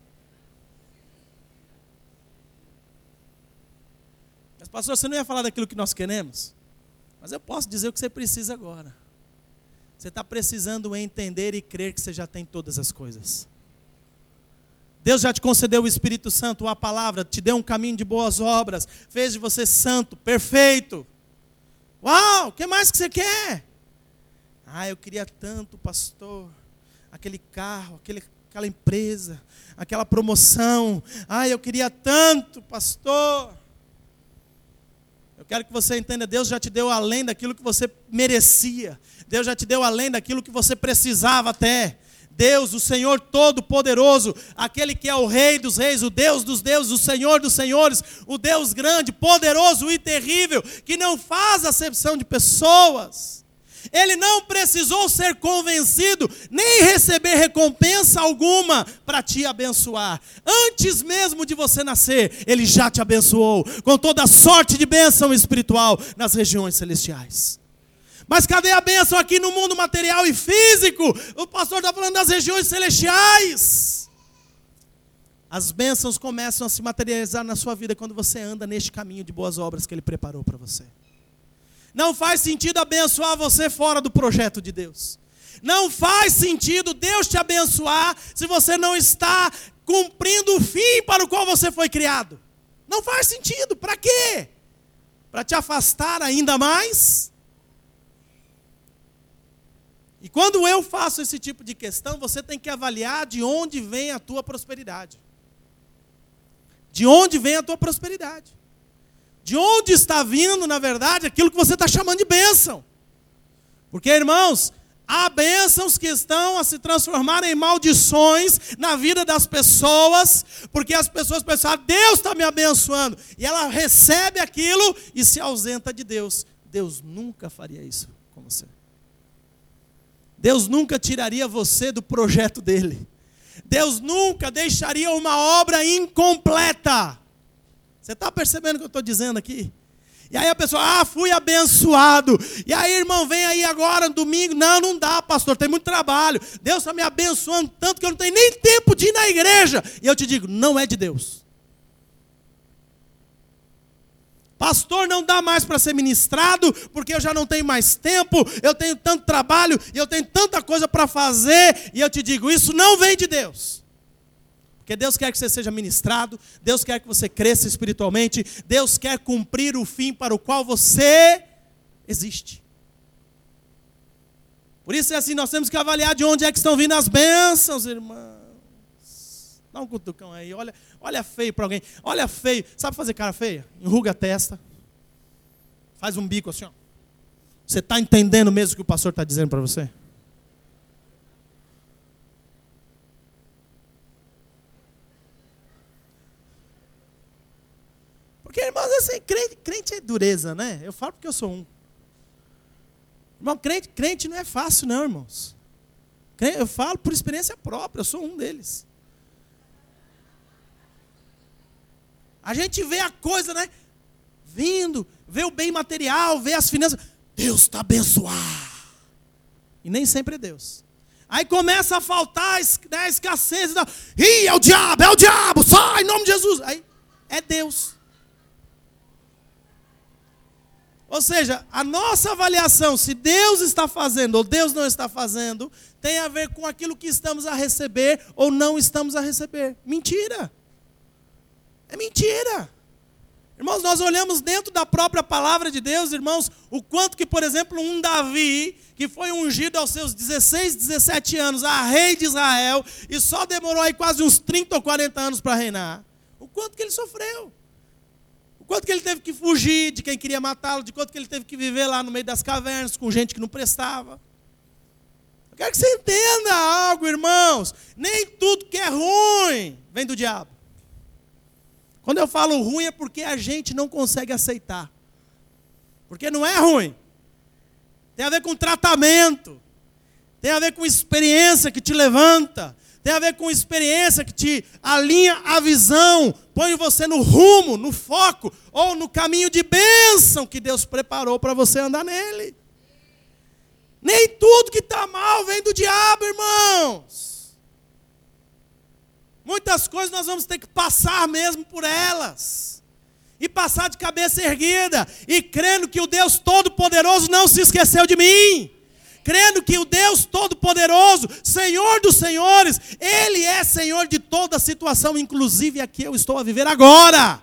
[SPEAKER 1] Mas pastor, você não ia falar daquilo que nós queremos? Mas eu posso dizer o que você precisa agora. Você está precisando entender e crer que você já tem todas as coisas. Deus já te concedeu o Espírito Santo, a palavra, te deu um caminho de boas obras, fez de você santo, perfeito. Uau, o que mais que você quer? Ah, eu queria tanto, pastor, aquele carro, aquele, aquela empresa, aquela promoção. Ah, eu queria tanto, pastor. Eu quero que você entenda, Deus já te deu além daquilo que você merecia. Deus já te deu além daquilo que você precisava até. Deus, o Senhor Todo-Poderoso, aquele que é o Rei dos Reis, o Deus dos deuses, o Senhor dos senhores, o Deus grande, poderoso e terrível, que não faz acepção de pessoas. Ele não precisou ser convencido, nem receber recompensa alguma para te abençoar. Antes mesmo de você nascer, Ele já te abençoou com toda sorte de bênção espiritual nas regiões celestiais. Mas cadê a bênção aqui no mundo material e físico? O pastor está falando das regiões celestiais. As bênçãos começam a se materializar na sua vida quando você anda neste caminho de boas obras que Ele preparou para você. Não faz sentido abençoar você fora do projeto de Deus. Não faz sentido Deus te abençoar se você não está cumprindo o fim para o qual você foi criado. Não faz sentido. Para quê? Para te afastar ainda mais? E quando eu faço esse tipo de questão, você tem que avaliar de onde vem a tua prosperidade. De onde vem a tua prosperidade. De onde está vindo, na verdade, aquilo que você está chamando de bênção. Porque, irmãos, há bênçãos que estão a se transformar em maldições na vida das pessoas, porque as pessoas pensam, ah, Deus está me abençoando. E ela recebe aquilo e se ausenta de Deus. Deus nunca faria isso com você. Deus nunca tiraria você do projeto dele. Deus nunca deixaria uma obra incompleta. Você está percebendo o que eu estou dizendo aqui? E aí a pessoa, ah, fui abençoado. E aí, irmão, vem aí agora, domingo. Não, não dá, pastor, tem muito trabalho. Deus está me abençoando tanto que eu não tenho nem tempo de ir na igreja. E eu te digo, não é de Deus. Pastor, não dá mais para ser ministrado, porque eu já não tenho mais tempo, eu tenho tanto trabalho, e eu tenho tanta coisa para fazer, e eu te digo, isso não vem de Deus. Porque Deus quer que você seja ministrado, Deus quer que você cresça espiritualmente, Deus quer cumprir o fim para o qual você existe. Por isso é assim, nós temos que avaliar de onde é que estão vindo as bênçãos, irmãos. Dá um cutucão aí, olha, olha feio para alguém, olha feio, sabe fazer cara feia? Enruga a testa, faz um bico assim, ó. Você está entendendo mesmo o que o pastor está dizendo para você? Porque, irmãos, assim, crente, crente é dureza, né? Eu falo porque eu sou um. Irmão, crente, crente não é fácil não, irmãos. Eu falo por experiência própria, eu sou um deles. A gente vê a coisa, né? Vindo, vê o bem material, vê as finanças. Deus está abençoado. E nem sempre é Deus. Aí começa a faltar a escassez. Ih, é o diabo, é o diabo, sai em nome de Jesus. Aí é Deus. Ou seja, a nossa avaliação, se Deus está fazendo ou Deus não está fazendo, tem a ver com aquilo que estamos a receber ou não estamos a receber. Mentira. É mentira. Irmãos, nós olhamos dentro da própria palavra de Deus, irmãos, o quanto que, por exemplo, um Davi, que foi ungido aos seus dezesseis, dezessete anos, a rei de Israel, e só demorou aí quase uns trinta ou quarenta anos para reinar, o quanto que ele sofreu. O quanto que ele teve que fugir de quem queria matá-lo, de quanto que ele teve que viver lá no meio das cavernas, com gente que não prestava. Eu quero que você entenda algo, irmãos, nem tudo que é ruim vem do diabo. Quando eu falo ruim é porque a gente não consegue aceitar. Porque não é ruim. Tem a ver com tratamento. Tem a ver com experiência que te levanta. Tem a ver com experiência que te alinha a visão. Põe você no rumo, no foco. Ou no caminho de bênção que Deus preparou para você andar nele. Nem tudo que está mal vem do diabo, irmãos. Muitas coisas nós vamos ter que passar mesmo por elas. E passar de cabeça erguida. E crendo que o Deus Todo-Poderoso não se esqueceu de mim. Crendo que o Deus Todo-Poderoso, Senhor dos Senhores, Ele é Senhor de toda a situação, inclusive a que eu estou a viver agora.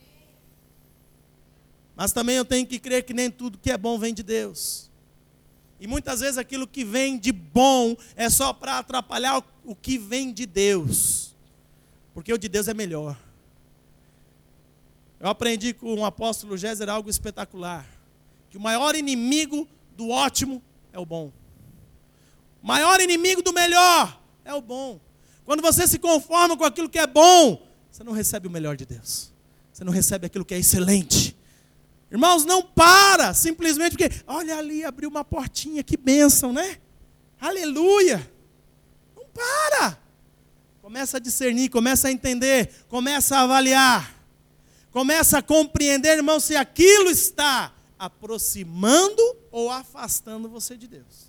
[SPEAKER 1] Mas também eu tenho que crer que nem tudo que é bom vem de Deus. E muitas vezes aquilo que vem de bom é só para atrapalhar o que vem de Deus. Porque o de Deus é melhor. Eu aprendi com o apóstolo Géser algo espetacular. Que o maior inimigo do ótimo é o bom. O maior inimigo do melhor é o bom. Quando você se conforma com aquilo que é bom, você não recebe o melhor de Deus. Você não recebe aquilo que é excelente. Irmãos, não para, simplesmente porque, olha ali, abriu uma portinha, que bênção, né? Aleluia. Não para. Começa a discernir, começa a entender, começa a avaliar. Começa a compreender, irmão, se aquilo está aproximando ou afastando você de Deus.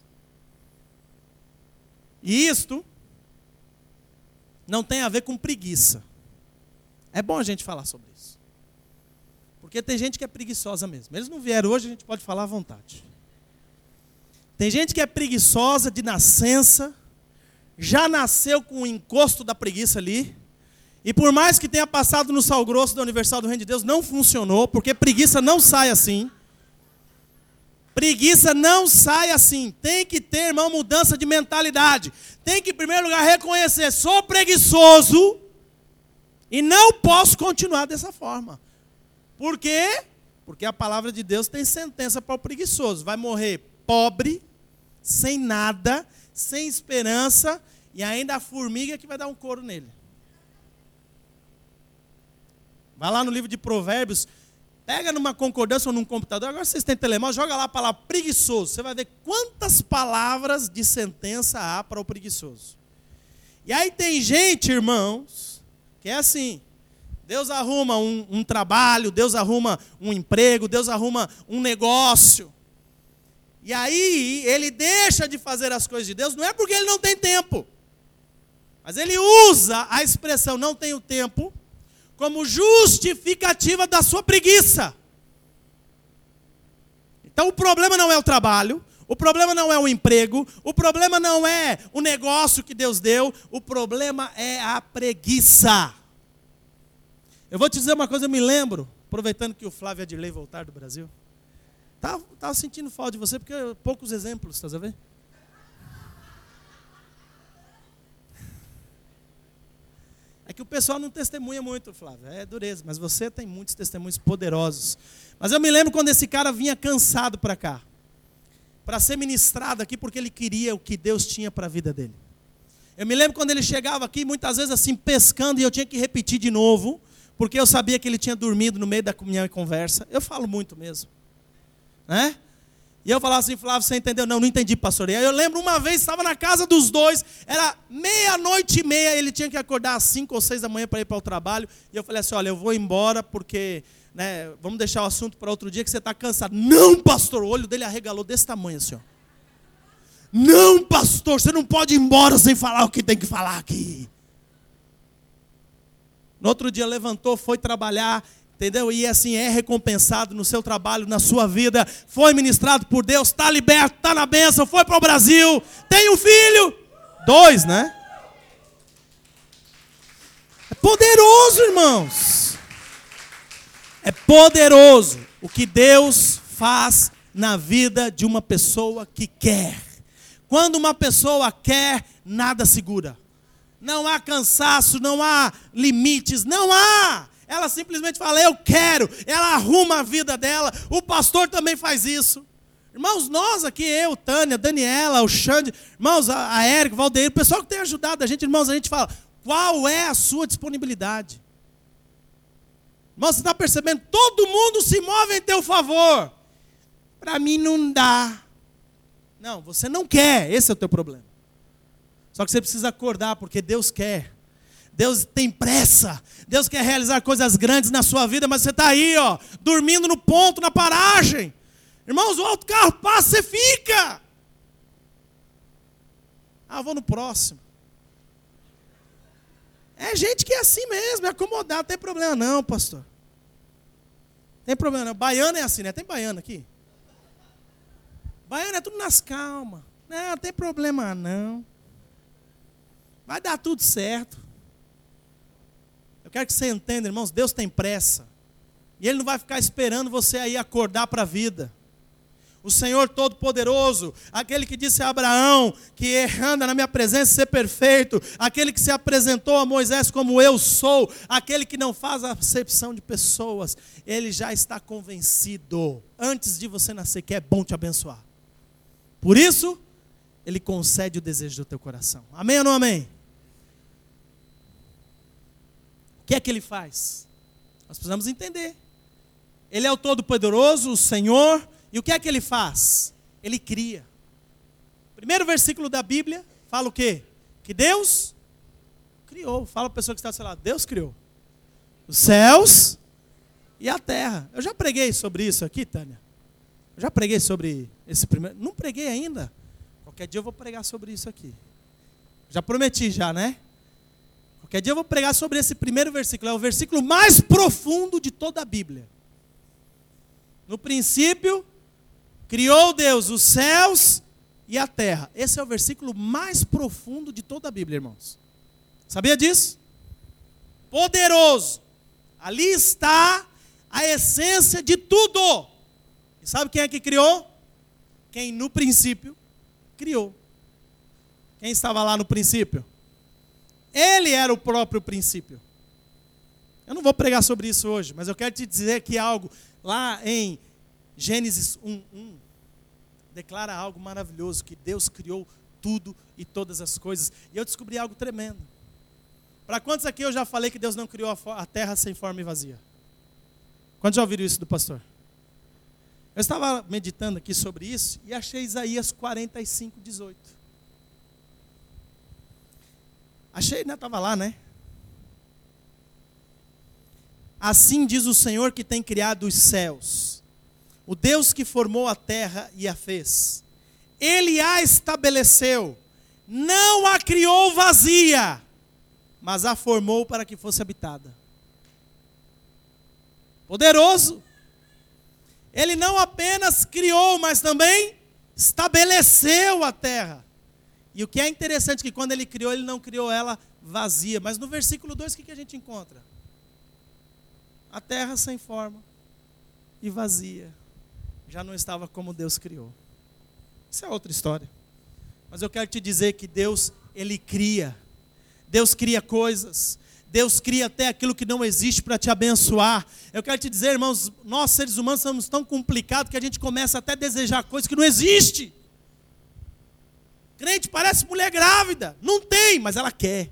[SPEAKER 1] E isto não tem a ver com preguiça. É bom a gente falar sobre isso. Porque tem gente que é preguiçosa mesmo. Eles não vieram hoje, a gente pode falar à vontade. Tem gente que é preguiçosa de nascença, já nasceu com o encosto da preguiça ali, e por mais que tenha passado no sal grosso da Universal do Reino de Deus, não funcionou, porque preguiça não sai assim. Preguiça não sai assim. Tem que ter, irmão, mudança de mentalidade. Tem que, em primeiro lugar, reconhecer, sou preguiçoso e não posso continuar dessa forma. Por quê? Porque a palavra de Deus tem sentença para o preguiçoso. Vai morrer pobre, sem nada, sem esperança, e ainda a formiga que vai dar um couro nele. Vai lá no livro de Provérbios, pega numa concordância ou num computador, agora vocês têm telemóvel, joga lá a palavra preguiçoso. Você vai ver quantas palavras de sentença há para o preguiçoso. E aí tem gente, irmãos, que é assim, Deus arruma um, um trabalho, Deus arruma um emprego, Deus arruma um negócio. E aí ele deixa de fazer as coisas de Deus, não é porque ele não tem tempo, mas ele usa a expressão não tenho tempo como justificativa da sua preguiça. Então o problema não é o trabalho, o problema não é o emprego, o problema não é o negócio que Deus deu, o problema é a preguiça. Eu vou te dizer uma coisa, eu me lembro, aproveitando que o Flávio Adirley voltar do Brasil, estava tava sentindo falta de você, porque poucos exemplos, estás a ver? É que o pessoal não testemunha muito, Flávio, é dureza, mas você tem muitos testemunhos poderosos. Mas eu me lembro quando esse cara vinha cansado para cá, para ser ministrado aqui, porque ele queria o que Deus tinha para a vida dele. Eu me lembro quando ele chegava aqui, muitas vezes assim, pescando, e eu tinha que repetir de novo, porque eu sabia que ele tinha dormido no meio da minha conversa. Eu falo muito mesmo, né? E eu falava assim, Flávio, você entendeu? Não, não entendi, pastor. E aí eu lembro uma vez, estava na casa dos dois, era meia-noite e meia, ele tinha que acordar às cinco ou seis da manhã para ir para o trabalho. E eu falei assim, olha, eu vou embora porque, né, vamos deixar o assunto para outro dia que você está cansado. Não, pastor, o olho dele arregalou desse tamanho assim, ó. Não, pastor, você não pode ir embora sem falar o que tem que falar aqui. No outro dia levantou, foi trabalhar, entendeu? E assim é recompensado no seu trabalho, na sua vida. Foi ministrado por Deus, está liberto, está na bênção, foi para o Brasil, tem um filho. Dois, né? É poderoso, irmãos. É poderoso o que Deus faz na vida de uma pessoa que quer. Quando uma pessoa quer, nada segura. Não há cansaço, não há limites, não há. Ela simplesmente fala, eu quero. Ela arruma a vida dela. O pastor também faz isso. Irmãos, nós aqui, eu, Tânia, Daniela, o Xande, irmãos, a, a Érica, o Valdeir, o pessoal que tem ajudado a gente, irmãos, a gente fala, qual é a sua disponibilidade? Irmãos, você está percebendo? Todo mundo se move em teu favor. Para mim não dá. Não, você não quer, esse é o teu problema. Só que você precisa acordar, porque Deus quer. Deus tem pressa. Deus quer realizar coisas grandes na sua vida, mas você está aí, ó, dormindo no ponto, na paragem. Irmãos, o outro carro passa, você fica. Ah, vou no próximo. É gente que é assim mesmo, é acomodado, não tem problema não, pastor. Tem problema não. Baiano é assim, né? Tem baiano aqui? Baiano é tudo nas calmas. Não, não tem problema não. Vai dar tudo certo. Eu quero que você entenda, irmãos, Deus tem pressa. E Ele não vai ficar esperando você aí acordar para a vida. O Senhor Todo-Poderoso, aquele que disse a Abraão que anda na minha presença ser perfeito, aquele que se apresentou a Moisés como eu sou, aquele que não faz acepção de pessoas, Ele já está convencido, antes de você nascer, que é bom te abençoar. Por isso, Ele concede o desejo do teu coração. Amém ou não amém? O que é que Ele faz? Nós precisamos entender. Ele é o Todo-Poderoso, o Senhor. E o que é que Ele faz? Ele cria. Primeiro versículo da Bíblia fala o quê? Que Deus criou. Fala para a pessoa que está do seu lado. Deus criou os céus e a terra. Eu já preguei sobre isso aqui, Tânia. Eu já preguei sobre esse primeiro. Não preguei ainda. Qualquer dia eu vou pregar sobre isso aqui. Já prometi já, né? Qualquer dia eu vou pregar sobre esse primeiro versículo. É o versículo mais profundo de toda a Bíblia. No princípio, criou Deus os céus e a terra. Esse é o versículo mais profundo de toda a Bíblia, irmãos. Sabia disso? Poderoso. Ali está a essência de tudo. E sabe quem é que criou? Quem no princípio criou. Quem estava lá no princípio? Ele era o próprio princípio. Eu não vou pregar sobre isso hoje, mas eu quero te dizer que algo lá em Gênesis um, um declara algo maravilhoso, que Deus criou tudo e todas as coisas. E eu descobri algo tremendo. Para quantos aqui eu já falei que Deus não criou a terra sem forma e vazia? Quantos já ouviram isso do pastor? Eu estava meditando aqui sobre isso e achei Isaías quarenta e cinco, dezoito. Achei, né? Estava lá, né? Assim diz o Senhor que tem criado os céus, o Deus que formou a terra e a fez. Ele a estabeleceu, não a criou vazia, mas a formou para que fosse habitada. Poderoso. Ele não apenas criou, mas também estabeleceu a terra. E o que é interessante é que quando ele criou, ele não criou ela vazia. Mas no versículo dois, o que a gente encontra? A terra sem forma e vazia. Já não estava como Deus criou. Isso é outra história. Mas eu quero te dizer que Deus, Ele cria. Deus cria coisas. Deus cria até aquilo que não existe para te abençoar. Eu quero te dizer, irmãos, nós seres humanos somos tão complicados que a gente começa até a desejar coisas que não existem. Crente parece mulher grávida. Não tem, mas ela quer.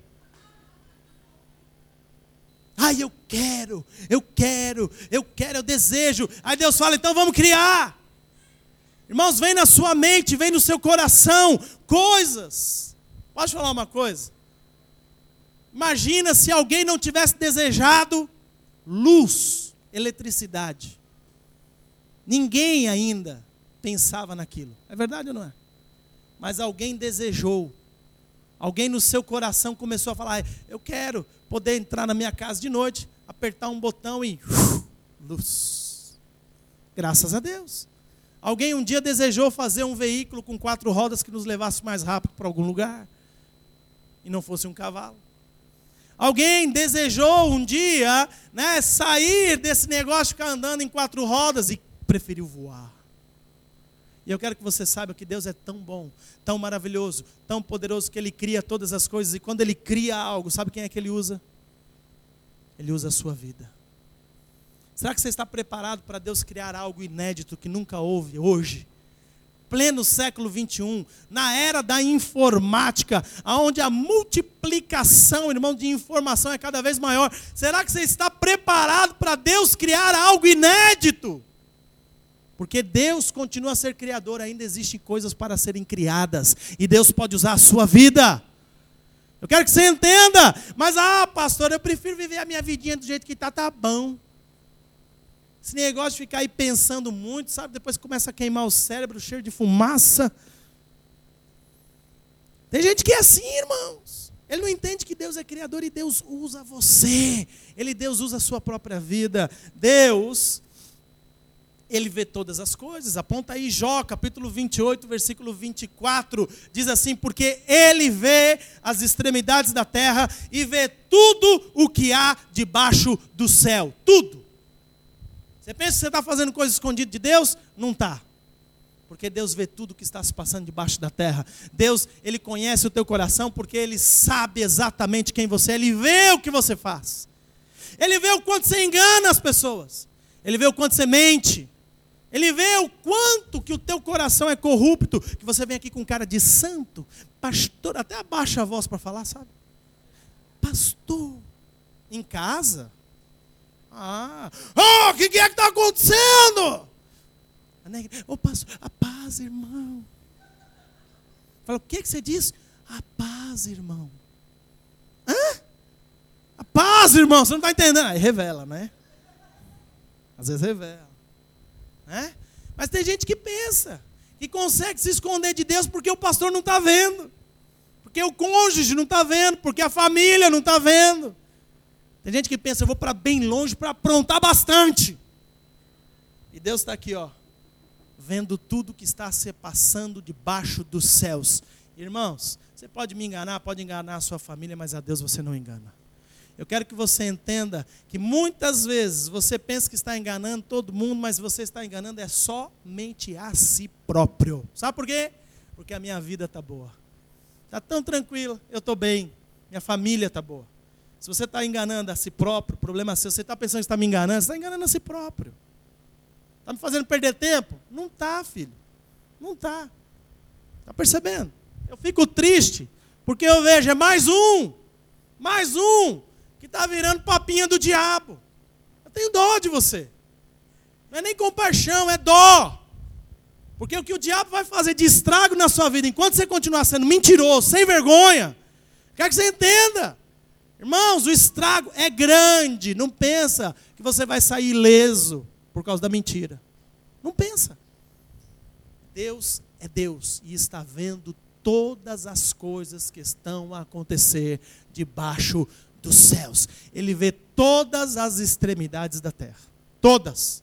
[SPEAKER 1] Ai, eu quero, eu quero, eu quero, eu desejo. Aí Deus fala, então vamos criar. Irmãos, vem na sua mente, vem no seu coração coisas. Posso falar uma coisa? Imagina se alguém não tivesse desejado luz, eletricidade. Ninguém ainda pensava naquilo. É verdade ou não é? Mas alguém desejou. Alguém no seu coração começou a falar, eu quero poder entrar na minha casa de noite, apertar um botão e uf, luz. Graças a Deus. Alguém um dia desejou fazer um veículo com quatro rodas que nos levasse mais rápido para algum lugar e não fosse um cavalo. Alguém desejou um dia, né, sair desse negócio de ficar andando em quatro rodas e preferiu voar. E eu quero que você saiba que Deus é tão bom, tão maravilhoso, tão poderoso, que Ele cria todas as coisas. E quando Ele cria algo, sabe quem é que Ele usa? Ele usa a sua vida. Será que você está preparado para Deus criar algo inédito que nunca houve hoje? Pleno século vinte e um, na era da informática, onde a multiplicação, irmão, de informação é cada vez maior. Será que você está preparado para Deus criar algo inédito? Porque Deus continua a ser criador, ainda existem coisas para serem criadas. E Deus pode usar a sua vida. Eu quero que você entenda. Mas, ah, pastor, eu prefiro viver a minha vidinha do jeito que está, tá bom. Esse negócio de ficar aí pensando muito, sabe? Depois começa a queimar o cérebro, cheiro de fumaça. Tem gente que é assim, irmãos. Ele não entende que Deus é criador e Deus usa você. Ele, Deus usa a sua própria vida. Deus... Ele vê todas as coisas. Aponta aí Jó, capítulo vinte e oito, versículo vinte e quatro. Diz assim, porque Ele vê as extremidades da terra e vê tudo o que há debaixo do céu. Tudo. Você pensa que você está fazendo coisa escondida de Deus? Não está. Porque Deus vê tudo o que está se passando debaixo da terra. Deus, Ele conhece o teu coração porque Ele sabe exatamente quem você é. Ele vê o que você faz. Ele vê o quanto você engana as pessoas. Ele vê o quanto você mente. Ele vê o quanto que o teu coração é corrupto, que você vem aqui com cara de santo, pastor, até abaixa a voz para falar, sabe? Pastor, em casa, Ah, oh, o que, que é que está acontecendo? Ô oh, pastor, a paz, irmão. Fala, o que, que você disse? A paz, irmão. Hã? A paz, irmão, você não está entendendo. Aí revela, né? Às vezes revela. Né? Mas tem gente que pensa, que consegue se esconder de Deus porque o pastor não está vendo. Porque o cônjuge não está vendo, porque a família não está vendo. Tem gente que pensa, eu vou para bem longe para aprontar bastante. E Deus está aqui, ó, vendo tudo que está se passando debaixo dos céus. Irmãos, você pode me enganar, pode enganar a sua família, mas a Deus você não engana. Eu quero que você entenda que muitas vezes você pensa que está enganando todo mundo, mas você está enganando é somente a si próprio. Sabe por quê? Porque a minha vida está boa. Está tão tranquila, eu estou bem, minha família está boa. Se você está enganando a si próprio, o problema é seu. Você está pensando que está me enganando, você está enganando a si próprio. Está me fazendo perder tempo? Não está, filho. Não está. Está percebendo? Eu fico triste, porque eu vejo, é mais um, mais um, que está virando papinha do diabo. Eu tenho dó de você. Não é nem compaixão, é dó. Porque o que o diabo vai fazer de estrago na sua vida, enquanto você continuar sendo mentiroso, sem vergonha, quero que você entenda. Irmãos, o estrago é grande. Não pensa que você vai sair ileso por causa da mentira. Não pensa. Deus é Deus e está vendo todas as coisas que estão a acontecer debaixo dos céus. Ele vê todas as extremidades da terra. Todas.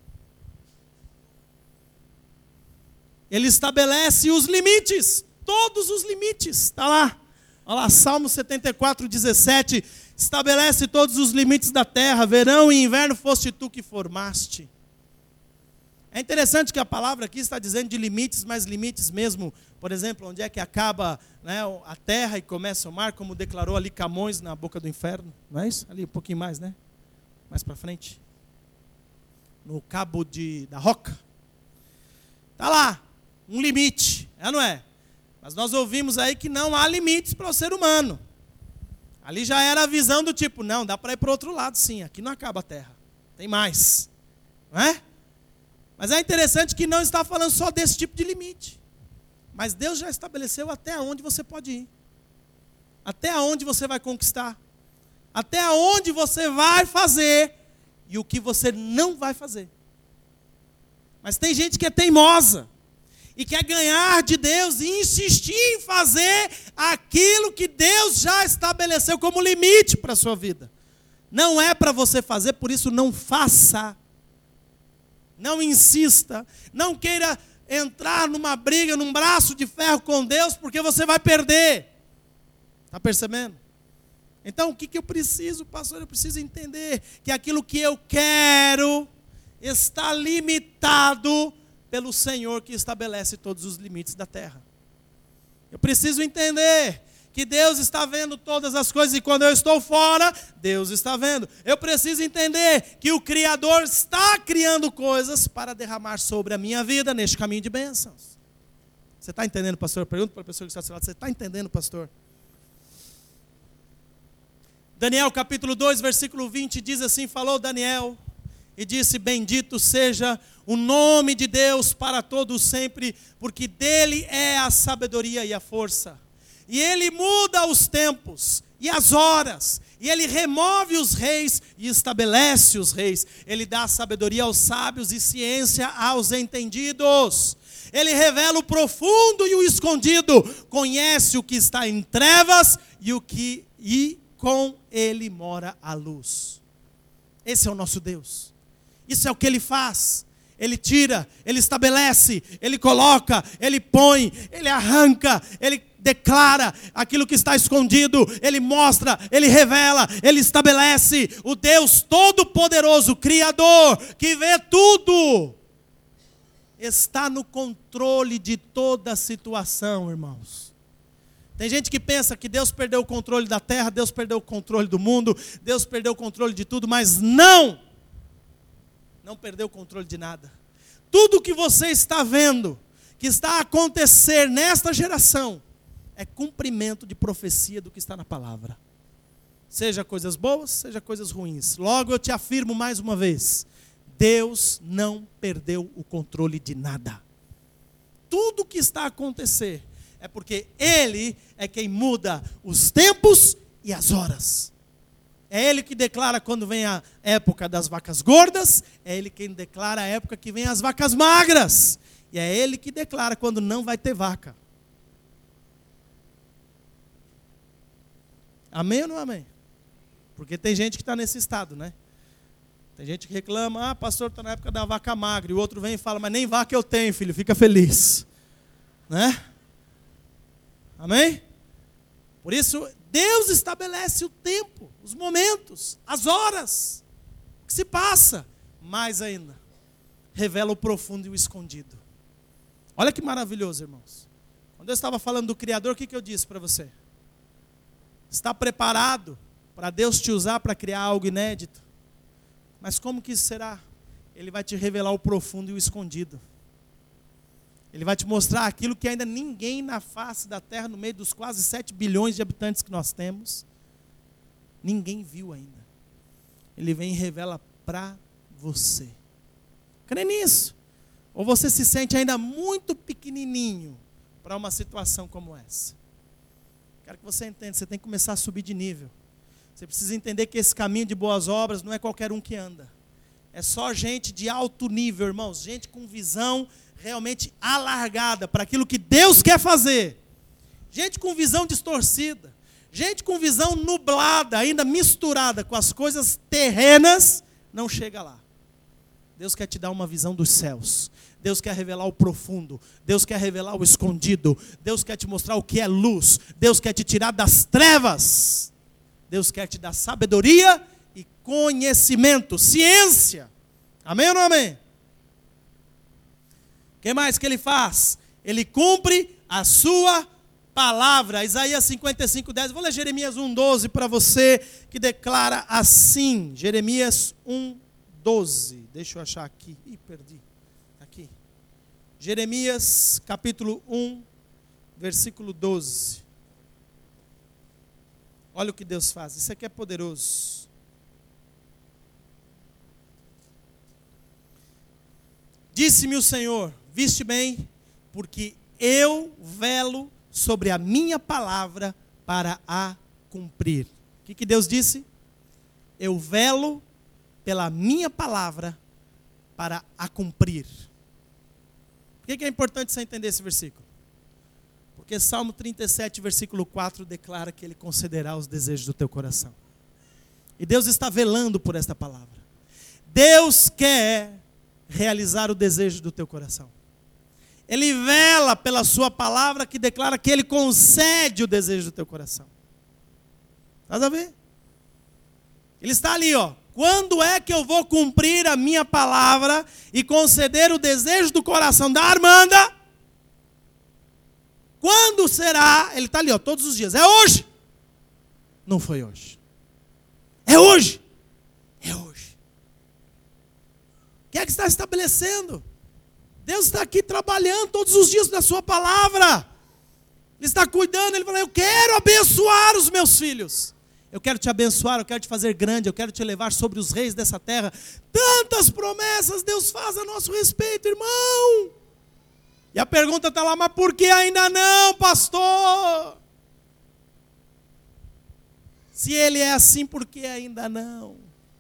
[SPEAKER 1] Ele estabelece os limites. Todos os limites. Está lá. Olha lá, Salmo setenta e quatro, dezessete. Estabelece todos os limites da terra. Verão e inverno foste tu que formaste. É interessante que a palavra aqui está dizendo de limites, mas limites mesmo, por exemplo, onde é que acaba, né, a terra e começa o mar, como declarou ali Camões na boca do inferno, não é isso? Ali um pouquinho mais, né? Mais para frente. No cabo de, da roca. Está lá, um limite, é ou não é? Mas nós ouvimos aí que não há limites para o ser humano. Ali já era a visão do tipo, não, dá para ir para o outro lado sim, aqui não acaba a terra, tem mais, não é? Mas é interessante que não está falando só desse tipo de limite. Mas Deus já estabeleceu até onde você pode ir. Até onde você vai conquistar. Até onde você vai fazer. E o que você não vai fazer. Mas tem gente que é teimosa. E quer ganhar de Deus e insistir em fazer aquilo que Deus já estabeleceu como limite para a sua vida. Não é para você fazer, por isso não faça. Não insista, não queira entrar numa briga, num braço de ferro com Deus, porque você vai perder. Está percebendo? Então o que, que eu preciso, pastor? Eu preciso entender que aquilo que eu quero está limitado pelo Senhor que estabelece todos os limites da terra. Eu preciso entender que Deus está vendo todas as coisas e quando eu estou fora, Deus está vendo. Eu preciso entender que o Criador está criando coisas para derramar sobre a minha vida neste caminho de bênçãos. Você está entendendo, pastor? Eu pergunto para a pessoa que está do seu lado, você está entendendo, pastor? Daniel capítulo dois, versículo vinte, diz assim, falou Daniel e disse, bendito seja o nome de Deus para todos sempre, porque dele é a sabedoria e a força. E ele muda os tempos e as horas, e ele remove os reis e estabelece os reis. Ele dá sabedoria aos sábios e ciência aos entendidos. Ele revela o profundo e o escondido, conhece o que está em trevas e o que e com ele mora a luz. Esse é o nosso Deus. Isso é o que ele faz. Ele tira, ele estabelece, ele coloca, ele põe, ele arranca, ele declara aquilo que está escondido, ele mostra, ele revela, ele estabelece. O Deus Todo-Poderoso, Criador, que vê tudo, está no controle de toda a situação, irmãos. Tem gente que pensa que Deus perdeu o controle da terra, Deus perdeu o controle do mundo, Deus perdeu o controle de tudo, mas não! Não perdeu o controle de nada. Tudo que você está vendo, que está a acontecer nesta geração, é cumprimento de profecia do que está na palavra. Seja coisas boas, seja coisas ruins. Logo eu te afirmo mais uma vez, Deus não perdeu o controle de nada. Tudo que está a acontecer é porque Ele é quem muda os tempos e as horas. É Ele que declara quando vem a época das vacas gordas, é Ele quem declara a época que vem as vacas magras. E é Ele que declara quando não vai ter vaca. Amém ou não amém? Porque tem gente que está nesse estado, né? Tem gente que reclama, ah, pastor, está na época da vaca magra. E o outro vem e fala, mas nem vaca eu tenho, filho, fica feliz. Né? Amém? Por isso, Deus estabelece o tempo, os momentos, as horas que se passa. Mais ainda, revela o profundo e o escondido. Olha que maravilhoso, irmãos. Quando eu estava falando do Criador, o que, que eu disse para você? Está preparado para Deus te usar para criar algo inédito? Mas como que isso será? Ele vai te revelar o profundo e o escondido. Ele vai te mostrar aquilo que ainda ninguém na face da terra, no meio dos quase sete bilhões de habitantes que nós temos, ninguém viu ainda. Ele vem e revela para você. Crê nisso? Ou você se sente ainda muito pequenininho para uma situação como essa? Quero que você entenda, você tem que começar a subir de nível. Você precisa entender que esse caminho de boas obras não é qualquer um que anda. É só gente de alto nível, irmãos. Gente com visão realmente alargada para aquilo que Deus quer fazer. Gente com visão distorcida. Gente com visão nublada, ainda misturada com as coisas terrenas, não chega lá. Deus quer te dar uma visão dos céus. Deus quer revelar o profundo. Deus quer revelar o escondido. Deus quer te mostrar o que é luz. Deus quer te tirar das trevas. Deus quer te dar sabedoria e conhecimento, ciência. Amém ou não amém? O que mais que Ele faz? Ele cumpre a sua palavra. Isaías cinquenta e cinco, dez. Vou ler Jeremias um, doze para você, que declara assim. Jeremias um, doze. Deixa eu achar aqui. Ih, perdi. Aqui. Jeremias capítulo um, versículo doze. Olha o que Deus faz. Isso aqui é poderoso. Disse-me o Senhor, viste bem, porque eu velo sobre a minha palavra para a cumprir. O que, que Deus disse? Eu velo pela minha palavra para a cumprir. Por que, que é importante você entender esse versículo? Porque Salmo trinta e sete, versículo quatro, declara que Ele concederá os desejos do teu coração. E Deus está velando por esta palavra. Deus quer realizar o desejo do teu coração. Ele vela pela sua palavra que declara que Ele concede o desejo do teu coração. Está a ver? Ele está ali, ó. Quando é que eu vou cumprir a minha palavra e conceder o desejo do coração da Armanda? Quando será? Ele está ali, ó, todos os dias. É hoje. Não foi hoje. É hoje. É hoje. O que é que está estabelecendo? Deus está aqui trabalhando todos os dias na sua palavra. Ele está cuidando, Ele fala, eu quero abençoar os meus filhos. Eu quero te abençoar, eu quero te fazer grande, eu quero te levar sobre os reis dessa terra. Tantas promessas Deus faz a nosso respeito, irmão. E a pergunta está lá, mas por que ainda não, pastor? Se Ele é assim, por que ainda não?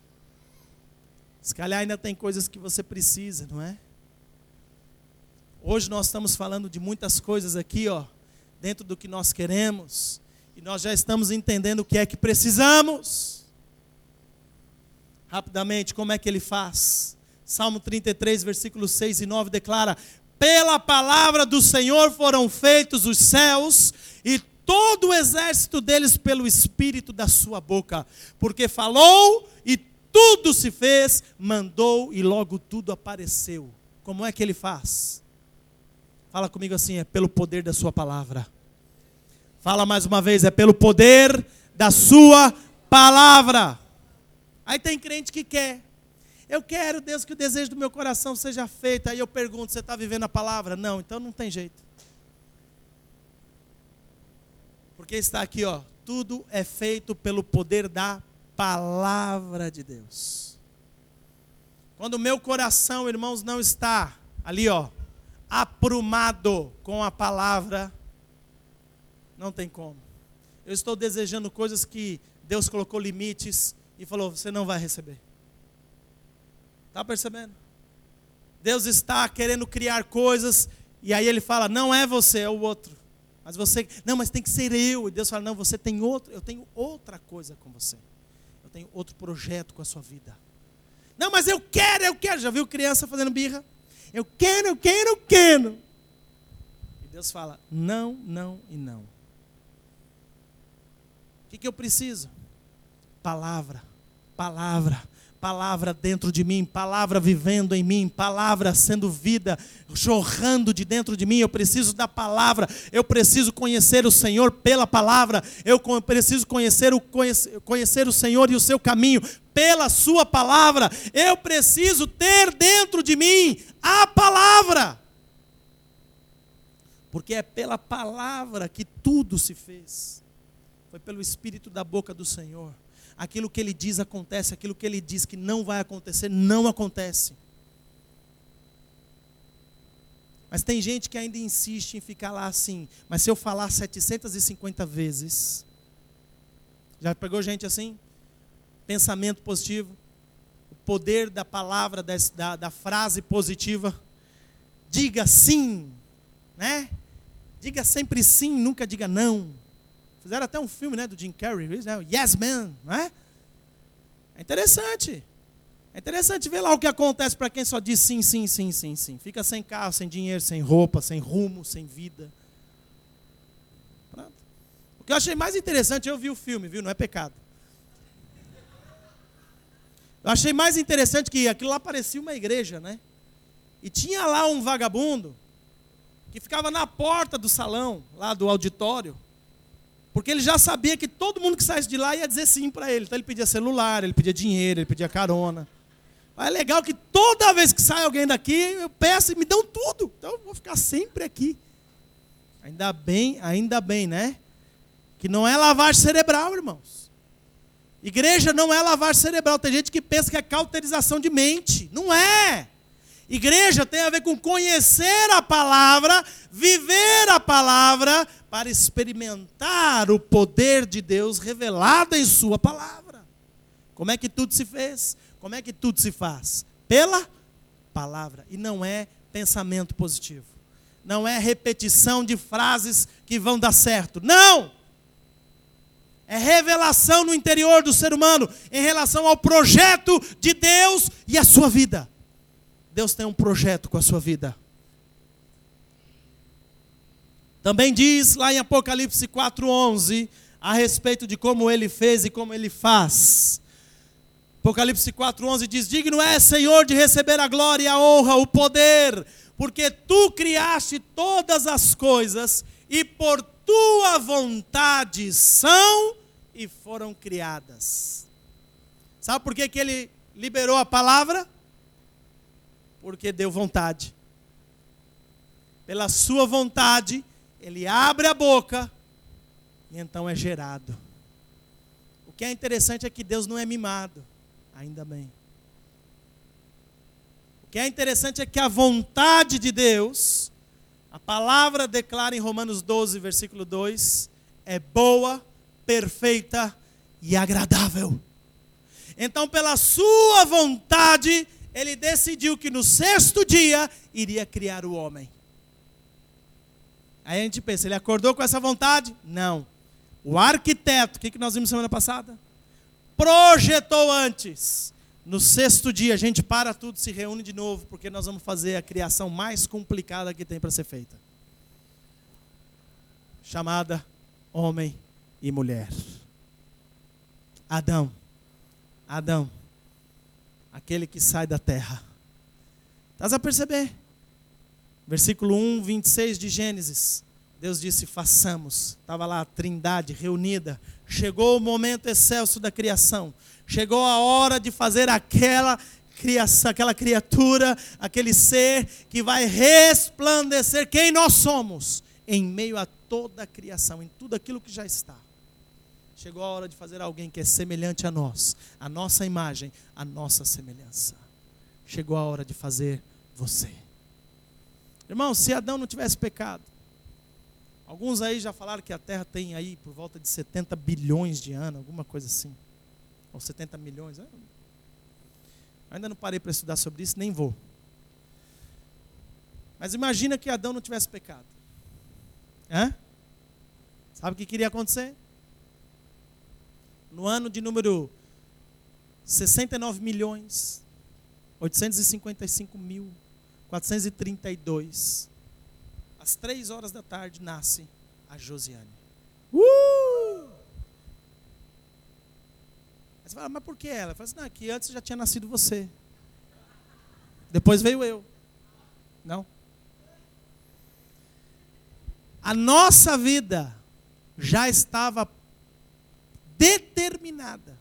[SPEAKER 1] Se calhar ainda tem coisas que você precisa, não é? Hoje nós estamos falando de muitas coisas aqui, ó, dentro do que nós queremos. E nós já estamos entendendo o que é que precisamos. Rapidamente, como é que Ele faz? Salmo trinta e três, versículos seis e nove declara: pela palavra do Senhor foram feitos os céus, e todo o exército deles pelo Espírito da sua boca. Porque falou, e tudo se fez, mandou, e logo tudo apareceu. Como é que Ele faz? Fala comigo assim, é pelo poder da sua palavra. Fala mais uma vez, é pelo poder da sua palavra. Aí tem crente que quer. Eu quero, Deus, que o desejo do meu coração seja feito. Aí eu pergunto, você está vivendo a palavra? Não, então não tem jeito. Porque está aqui, ó, tudo é feito pelo poder da palavra de Deus. Quando o meu coração, irmãos, não está ali, ó, aprumado com a palavra, não tem como. Eu estou desejando coisas que Deus colocou limites e falou, você não vai receber. Está percebendo? Deus está querendo criar coisas e aí Ele fala, não é você, é o outro. Mas você, não, mas tem que ser eu. E Deus fala, não, você tem outro, eu tenho outra coisa com você. Eu tenho outro projeto com a sua vida. Não, mas eu quero, eu quero. Já viu criança fazendo birra? Eu quero, eu quero, eu quero. E Deus fala, não, não e não. O que, que eu preciso? Palavra, palavra, palavra dentro de mim, palavra vivendo em mim, palavra sendo vida, jorrando de dentro de mim. Eu preciso da palavra, eu preciso conhecer o Senhor pela palavra, eu preciso conhecer o, conhecer, conhecer o Senhor e o seu caminho pela sua palavra. Eu preciso ter dentro de mim a palavra, porque é pela palavra que tudo se fez. Foi pelo Espírito da boca do Senhor. Aquilo que Ele diz acontece, aquilo que Ele diz que não vai acontecer, não acontece. Mas tem gente que ainda insiste em ficar lá assim, mas se eu falar setecentas e cinquenta vezes, já pegou gente assim? Pensamento positivo, o poder da palavra, da, da frase positiva, diga sim, né? Diga sempre sim, nunca diga não. Fizeram até um filme, né, do Jim Carrey, né, Yes Man, não é? É interessante. É interessante ver lá o que acontece para quem só diz sim, sim, sim, sim, sim. Fica sem carro, sem dinheiro, sem roupa, sem rumo, sem vida. Pronto. O que eu achei mais interessante, eu vi o filme, viu? Não é pecado. Eu achei mais interessante que aquilo lá parecia uma igreja, né? E tinha lá um vagabundo que ficava na porta do salão, lá do auditório, porque ele já sabia que todo mundo que saísse de lá ia dizer sim para ele. Então ele pedia celular, ele pedia dinheiro, ele pedia carona. Mas é legal que toda vez que sai alguém daqui, eu peço e me dão tudo. Então eu vou ficar sempre aqui. Ainda bem, ainda bem, né? Que não é lavagem cerebral, irmãos. Igreja não é lavagem cerebral. Tem gente que pensa que é cauterização de mente. Não é. Igreja tem a ver com conhecer a palavra, viver a palavra, para experimentar o poder de Deus revelado em sua palavra. Como é que tudo se fez? Como é que tudo se faz? Pela palavra. E não é pensamento positivo. Não é repetição de frases que vão dar certo. Não! É revelação no interior do ser humano em relação ao projeto de Deus e a sua vida. Deus tem um projeto com a sua vida. Também diz lá em Apocalipse quatro, onze, a respeito de como Ele fez e como Ele faz. Apocalipse quatro, onze diz, digno é, Senhor, de receber a glória, a honra, o poder, porque Tu criaste todas as coisas e por Tua vontade são e foram criadas. Sabe por que que Ele liberou a palavra? Porque deu vontade. Pela sua vontade, Ele abre a boca e então é gerado. O que é interessante é que Deus não é mimado, ainda bem. O que é interessante é que a vontade de Deus, a palavra declara em Romanos doze, versículo dois, é boa, perfeita e agradável. Então, pela sua vontade, Ele decidiu que no sexto dia iria criar o homem. Aí a gente pensa, Ele acordou com essa vontade? Não. O arquiteto, o que nós vimos semana passada? Projetou antes. No sexto dia a gente para tudo, se reúne de novo, porque nós vamos fazer a criação mais complicada que tem para ser feita. Chamada homem e mulher. Adão. Adão. Aquele que sai da terra. Estás a perceber? Versículo um, vinte e seis de Gênesis. Deus disse, façamos. Estava lá a trindade reunida. Chegou o momento excelso da criação. Chegou a hora de fazer aquela criação, aquela criatura, aquele ser que vai resplandecer quem nós somos em meio a toda a criação, em tudo aquilo que já está. Chegou a hora de fazer alguém que é semelhante a nós, a nossa imagem, a nossa semelhança. Chegou a hora de fazer você. Irmão, se Adão não tivesse pecado, alguns aí já falaram que a Terra tem aí por volta de setenta bilhões de anos, alguma coisa assim. Ou setenta milhões. É. Ainda não parei para estudar sobre isso, nem vou. Mas imagina que Adão não tivesse pecado. Hã? Sabe o que queria acontecer? No ano de número sessenta e nove milhões, oitocentos e cinquenta e cinco mil, quatrocentos e trinta e dois, às três horas da tarde, nasce a Josiane. Uh! Aí você fala, mas por que ela? Eu falo assim, não, que antes já tinha nascido você. Depois veio eu. Não. A nossa vida já estava determinada.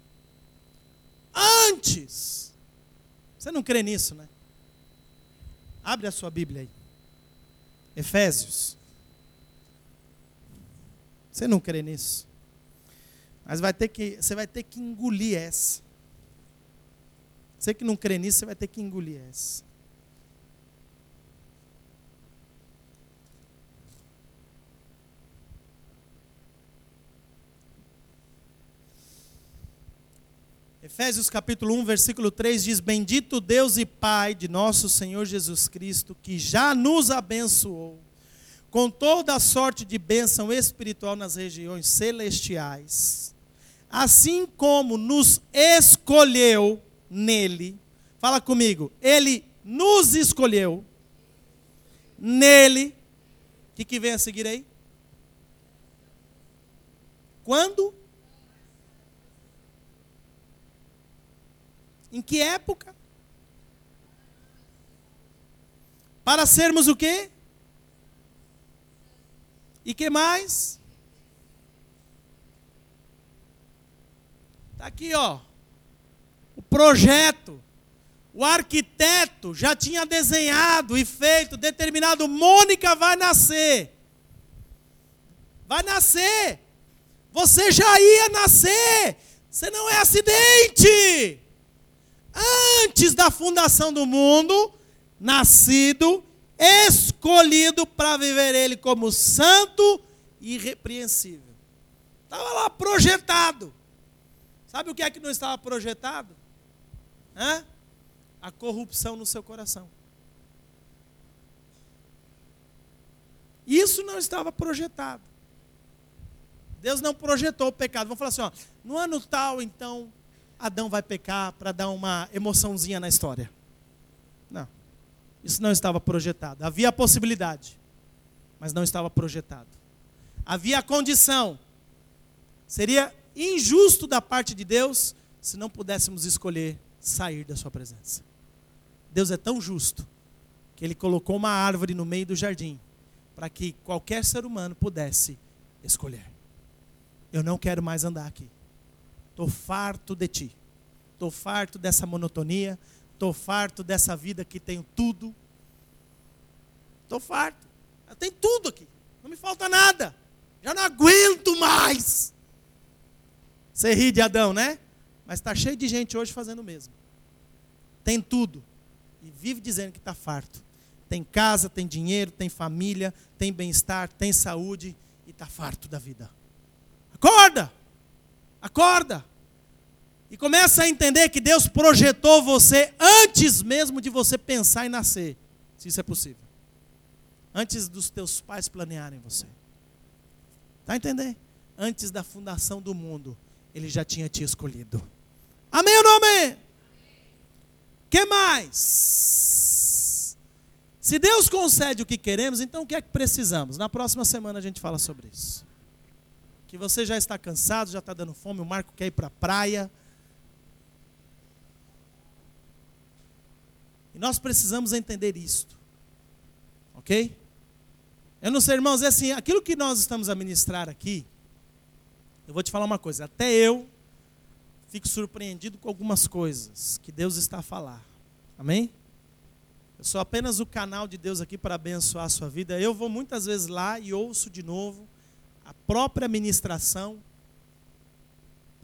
[SPEAKER 1] Antes. Você não crê nisso, né? Abre a sua Bíblia aí. Efésios. Você não crê nisso. Mas vai ter que, você vai ter que engolir essa. Você que não crê nisso, você vai ter que engolir essa. Efésios capítulo um, versículo três diz: Bendito Deus e Pai de nosso Senhor Jesus Cristo, que já nos abençoou com toda a sorte de bênção espiritual nas regiões celestiais, assim como nos escolheu nele. Fala comigo. Ele nos escolheu nele. O que, que vem a seguir aí? Quando? Em que época? Para sermos o quê? E que mais? Está aqui, ó. O projeto. O arquiteto já tinha desenhado e feito, determinado. Mônica vai nascer. Vai nascer. Você já ia nascer. Você não é acidente. Antes da fundação do mundo, nascido, escolhido para viver ele como santo e irrepreensível. Estava lá projetado. Sabe o que é que não estava projetado? Hã? A corrupção no seu coração. Isso não estava projetado. Deus não projetou o pecado. Vamos falar assim, ó, no ano tal, então, Adão vai pecar para dar uma emoçãozinha na história. Não. Isso não estava projetado. Havia a possibilidade, mas não estava projetado. Havia a condição. Seria injusto da parte de Deus se não pudéssemos escolher sair da sua presença. Deus é tão justo que Ele colocou uma árvore no meio do jardim para que qualquer ser humano pudesse escolher. Eu não quero mais andar aqui. Estou farto de ti. Estou farto dessa monotonia. Estou farto dessa vida que tenho tudo. Estou farto. Eu tenho tudo aqui. Não me falta nada. Já não aguento mais. Você ri de Adão, né? Mas está cheio de gente hoje fazendo o mesmo. Tem tudo. E vive dizendo que está farto. Tem casa, tem dinheiro, tem família, tem bem-estar, tem saúde. E está farto da vida. Acorda! Acorda! E começa a entender que Deus projetou você antes mesmo de você pensar em nascer. Se isso é possível. Antes dos teus pais planearem você. Está entendendo? Antes da fundação do mundo, Ele já tinha te escolhido. Amém ou não amém? O que mais? Se Deus concede o que queremos, então o que é que precisamos? Na próxima semana a gente fala sobre isso. Que você já está cansado, já está dando fome, o Marco quer ir para a praia. E nós precisamos entender isto. Ok? Eu não sei, irmãos, é assim, aquilo que nós estamos a ministrar aqui, eu vou te falar uma coisa, até eu fico surpreendido com algumas coisas que Deus está a falar. Amém? Eu sou apenas o canal de Deus aqui para abençoar a sua vida. Eu vou muitas vezes lá e ouço de novo a própria ministração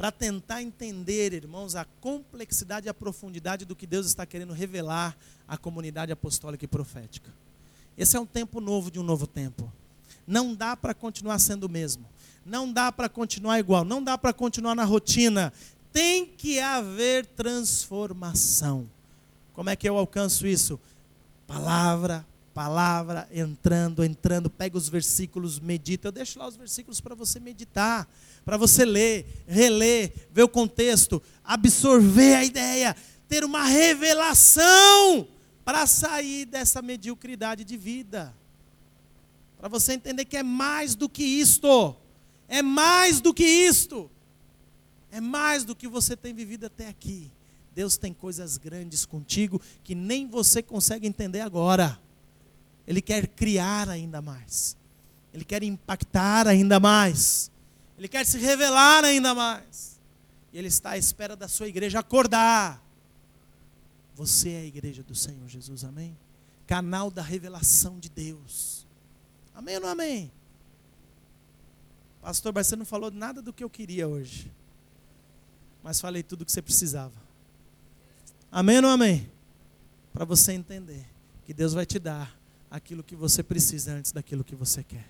[SPEAKER 1] para tentar entender, irmãos, a complexidade e a profundidade do que Deus está querendo revelar à comunidade apostólica e profética. Esse é um tempo novo de um novo tempo. Não dá para continuar sendo o mesmo. Não dá para continuar igual. Não dá para continuar na rotina. Tem que haver transformação. Como é que eu alcanço isso? Palavra, palavra, entrando, entrando. Pega os versículos, medita. Eu deixo lá os versículos para você meditar, para você ler, reler, ver o contexto, absorver a ideia, ter uma revelação para sair dessa mediocridade de vida. Para você entender que é mais do que isto. É mais do que isto. É mais do que você tem vivido até aqui. Deus tem coisas grandes contigo que nem você consegue entender agora. Ele quer criar ainda mais. Ele quer impactar ainda mais. Ele quer se revelar ainda mais. E Ele está à espera da sua igreja acordar. Você é a igreja do Senhor Jesus, amém? Canal da revelação de Deus. Amém ou não amém? Pastor, mas você não falou nada do que eu queria hoje. Mas falei tudo o que você precisava. Amém ou não amém? Para você entender que Deus vai te dar aquilo que você precisa antes daquilo que você quer.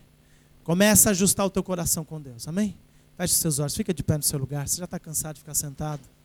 [SPEAKER 1] Começa a ajustar o teu coração com Deus, amém? Feche os seus olhos, fica de pé no seu lugar. Você já está cansado de ficar sentado?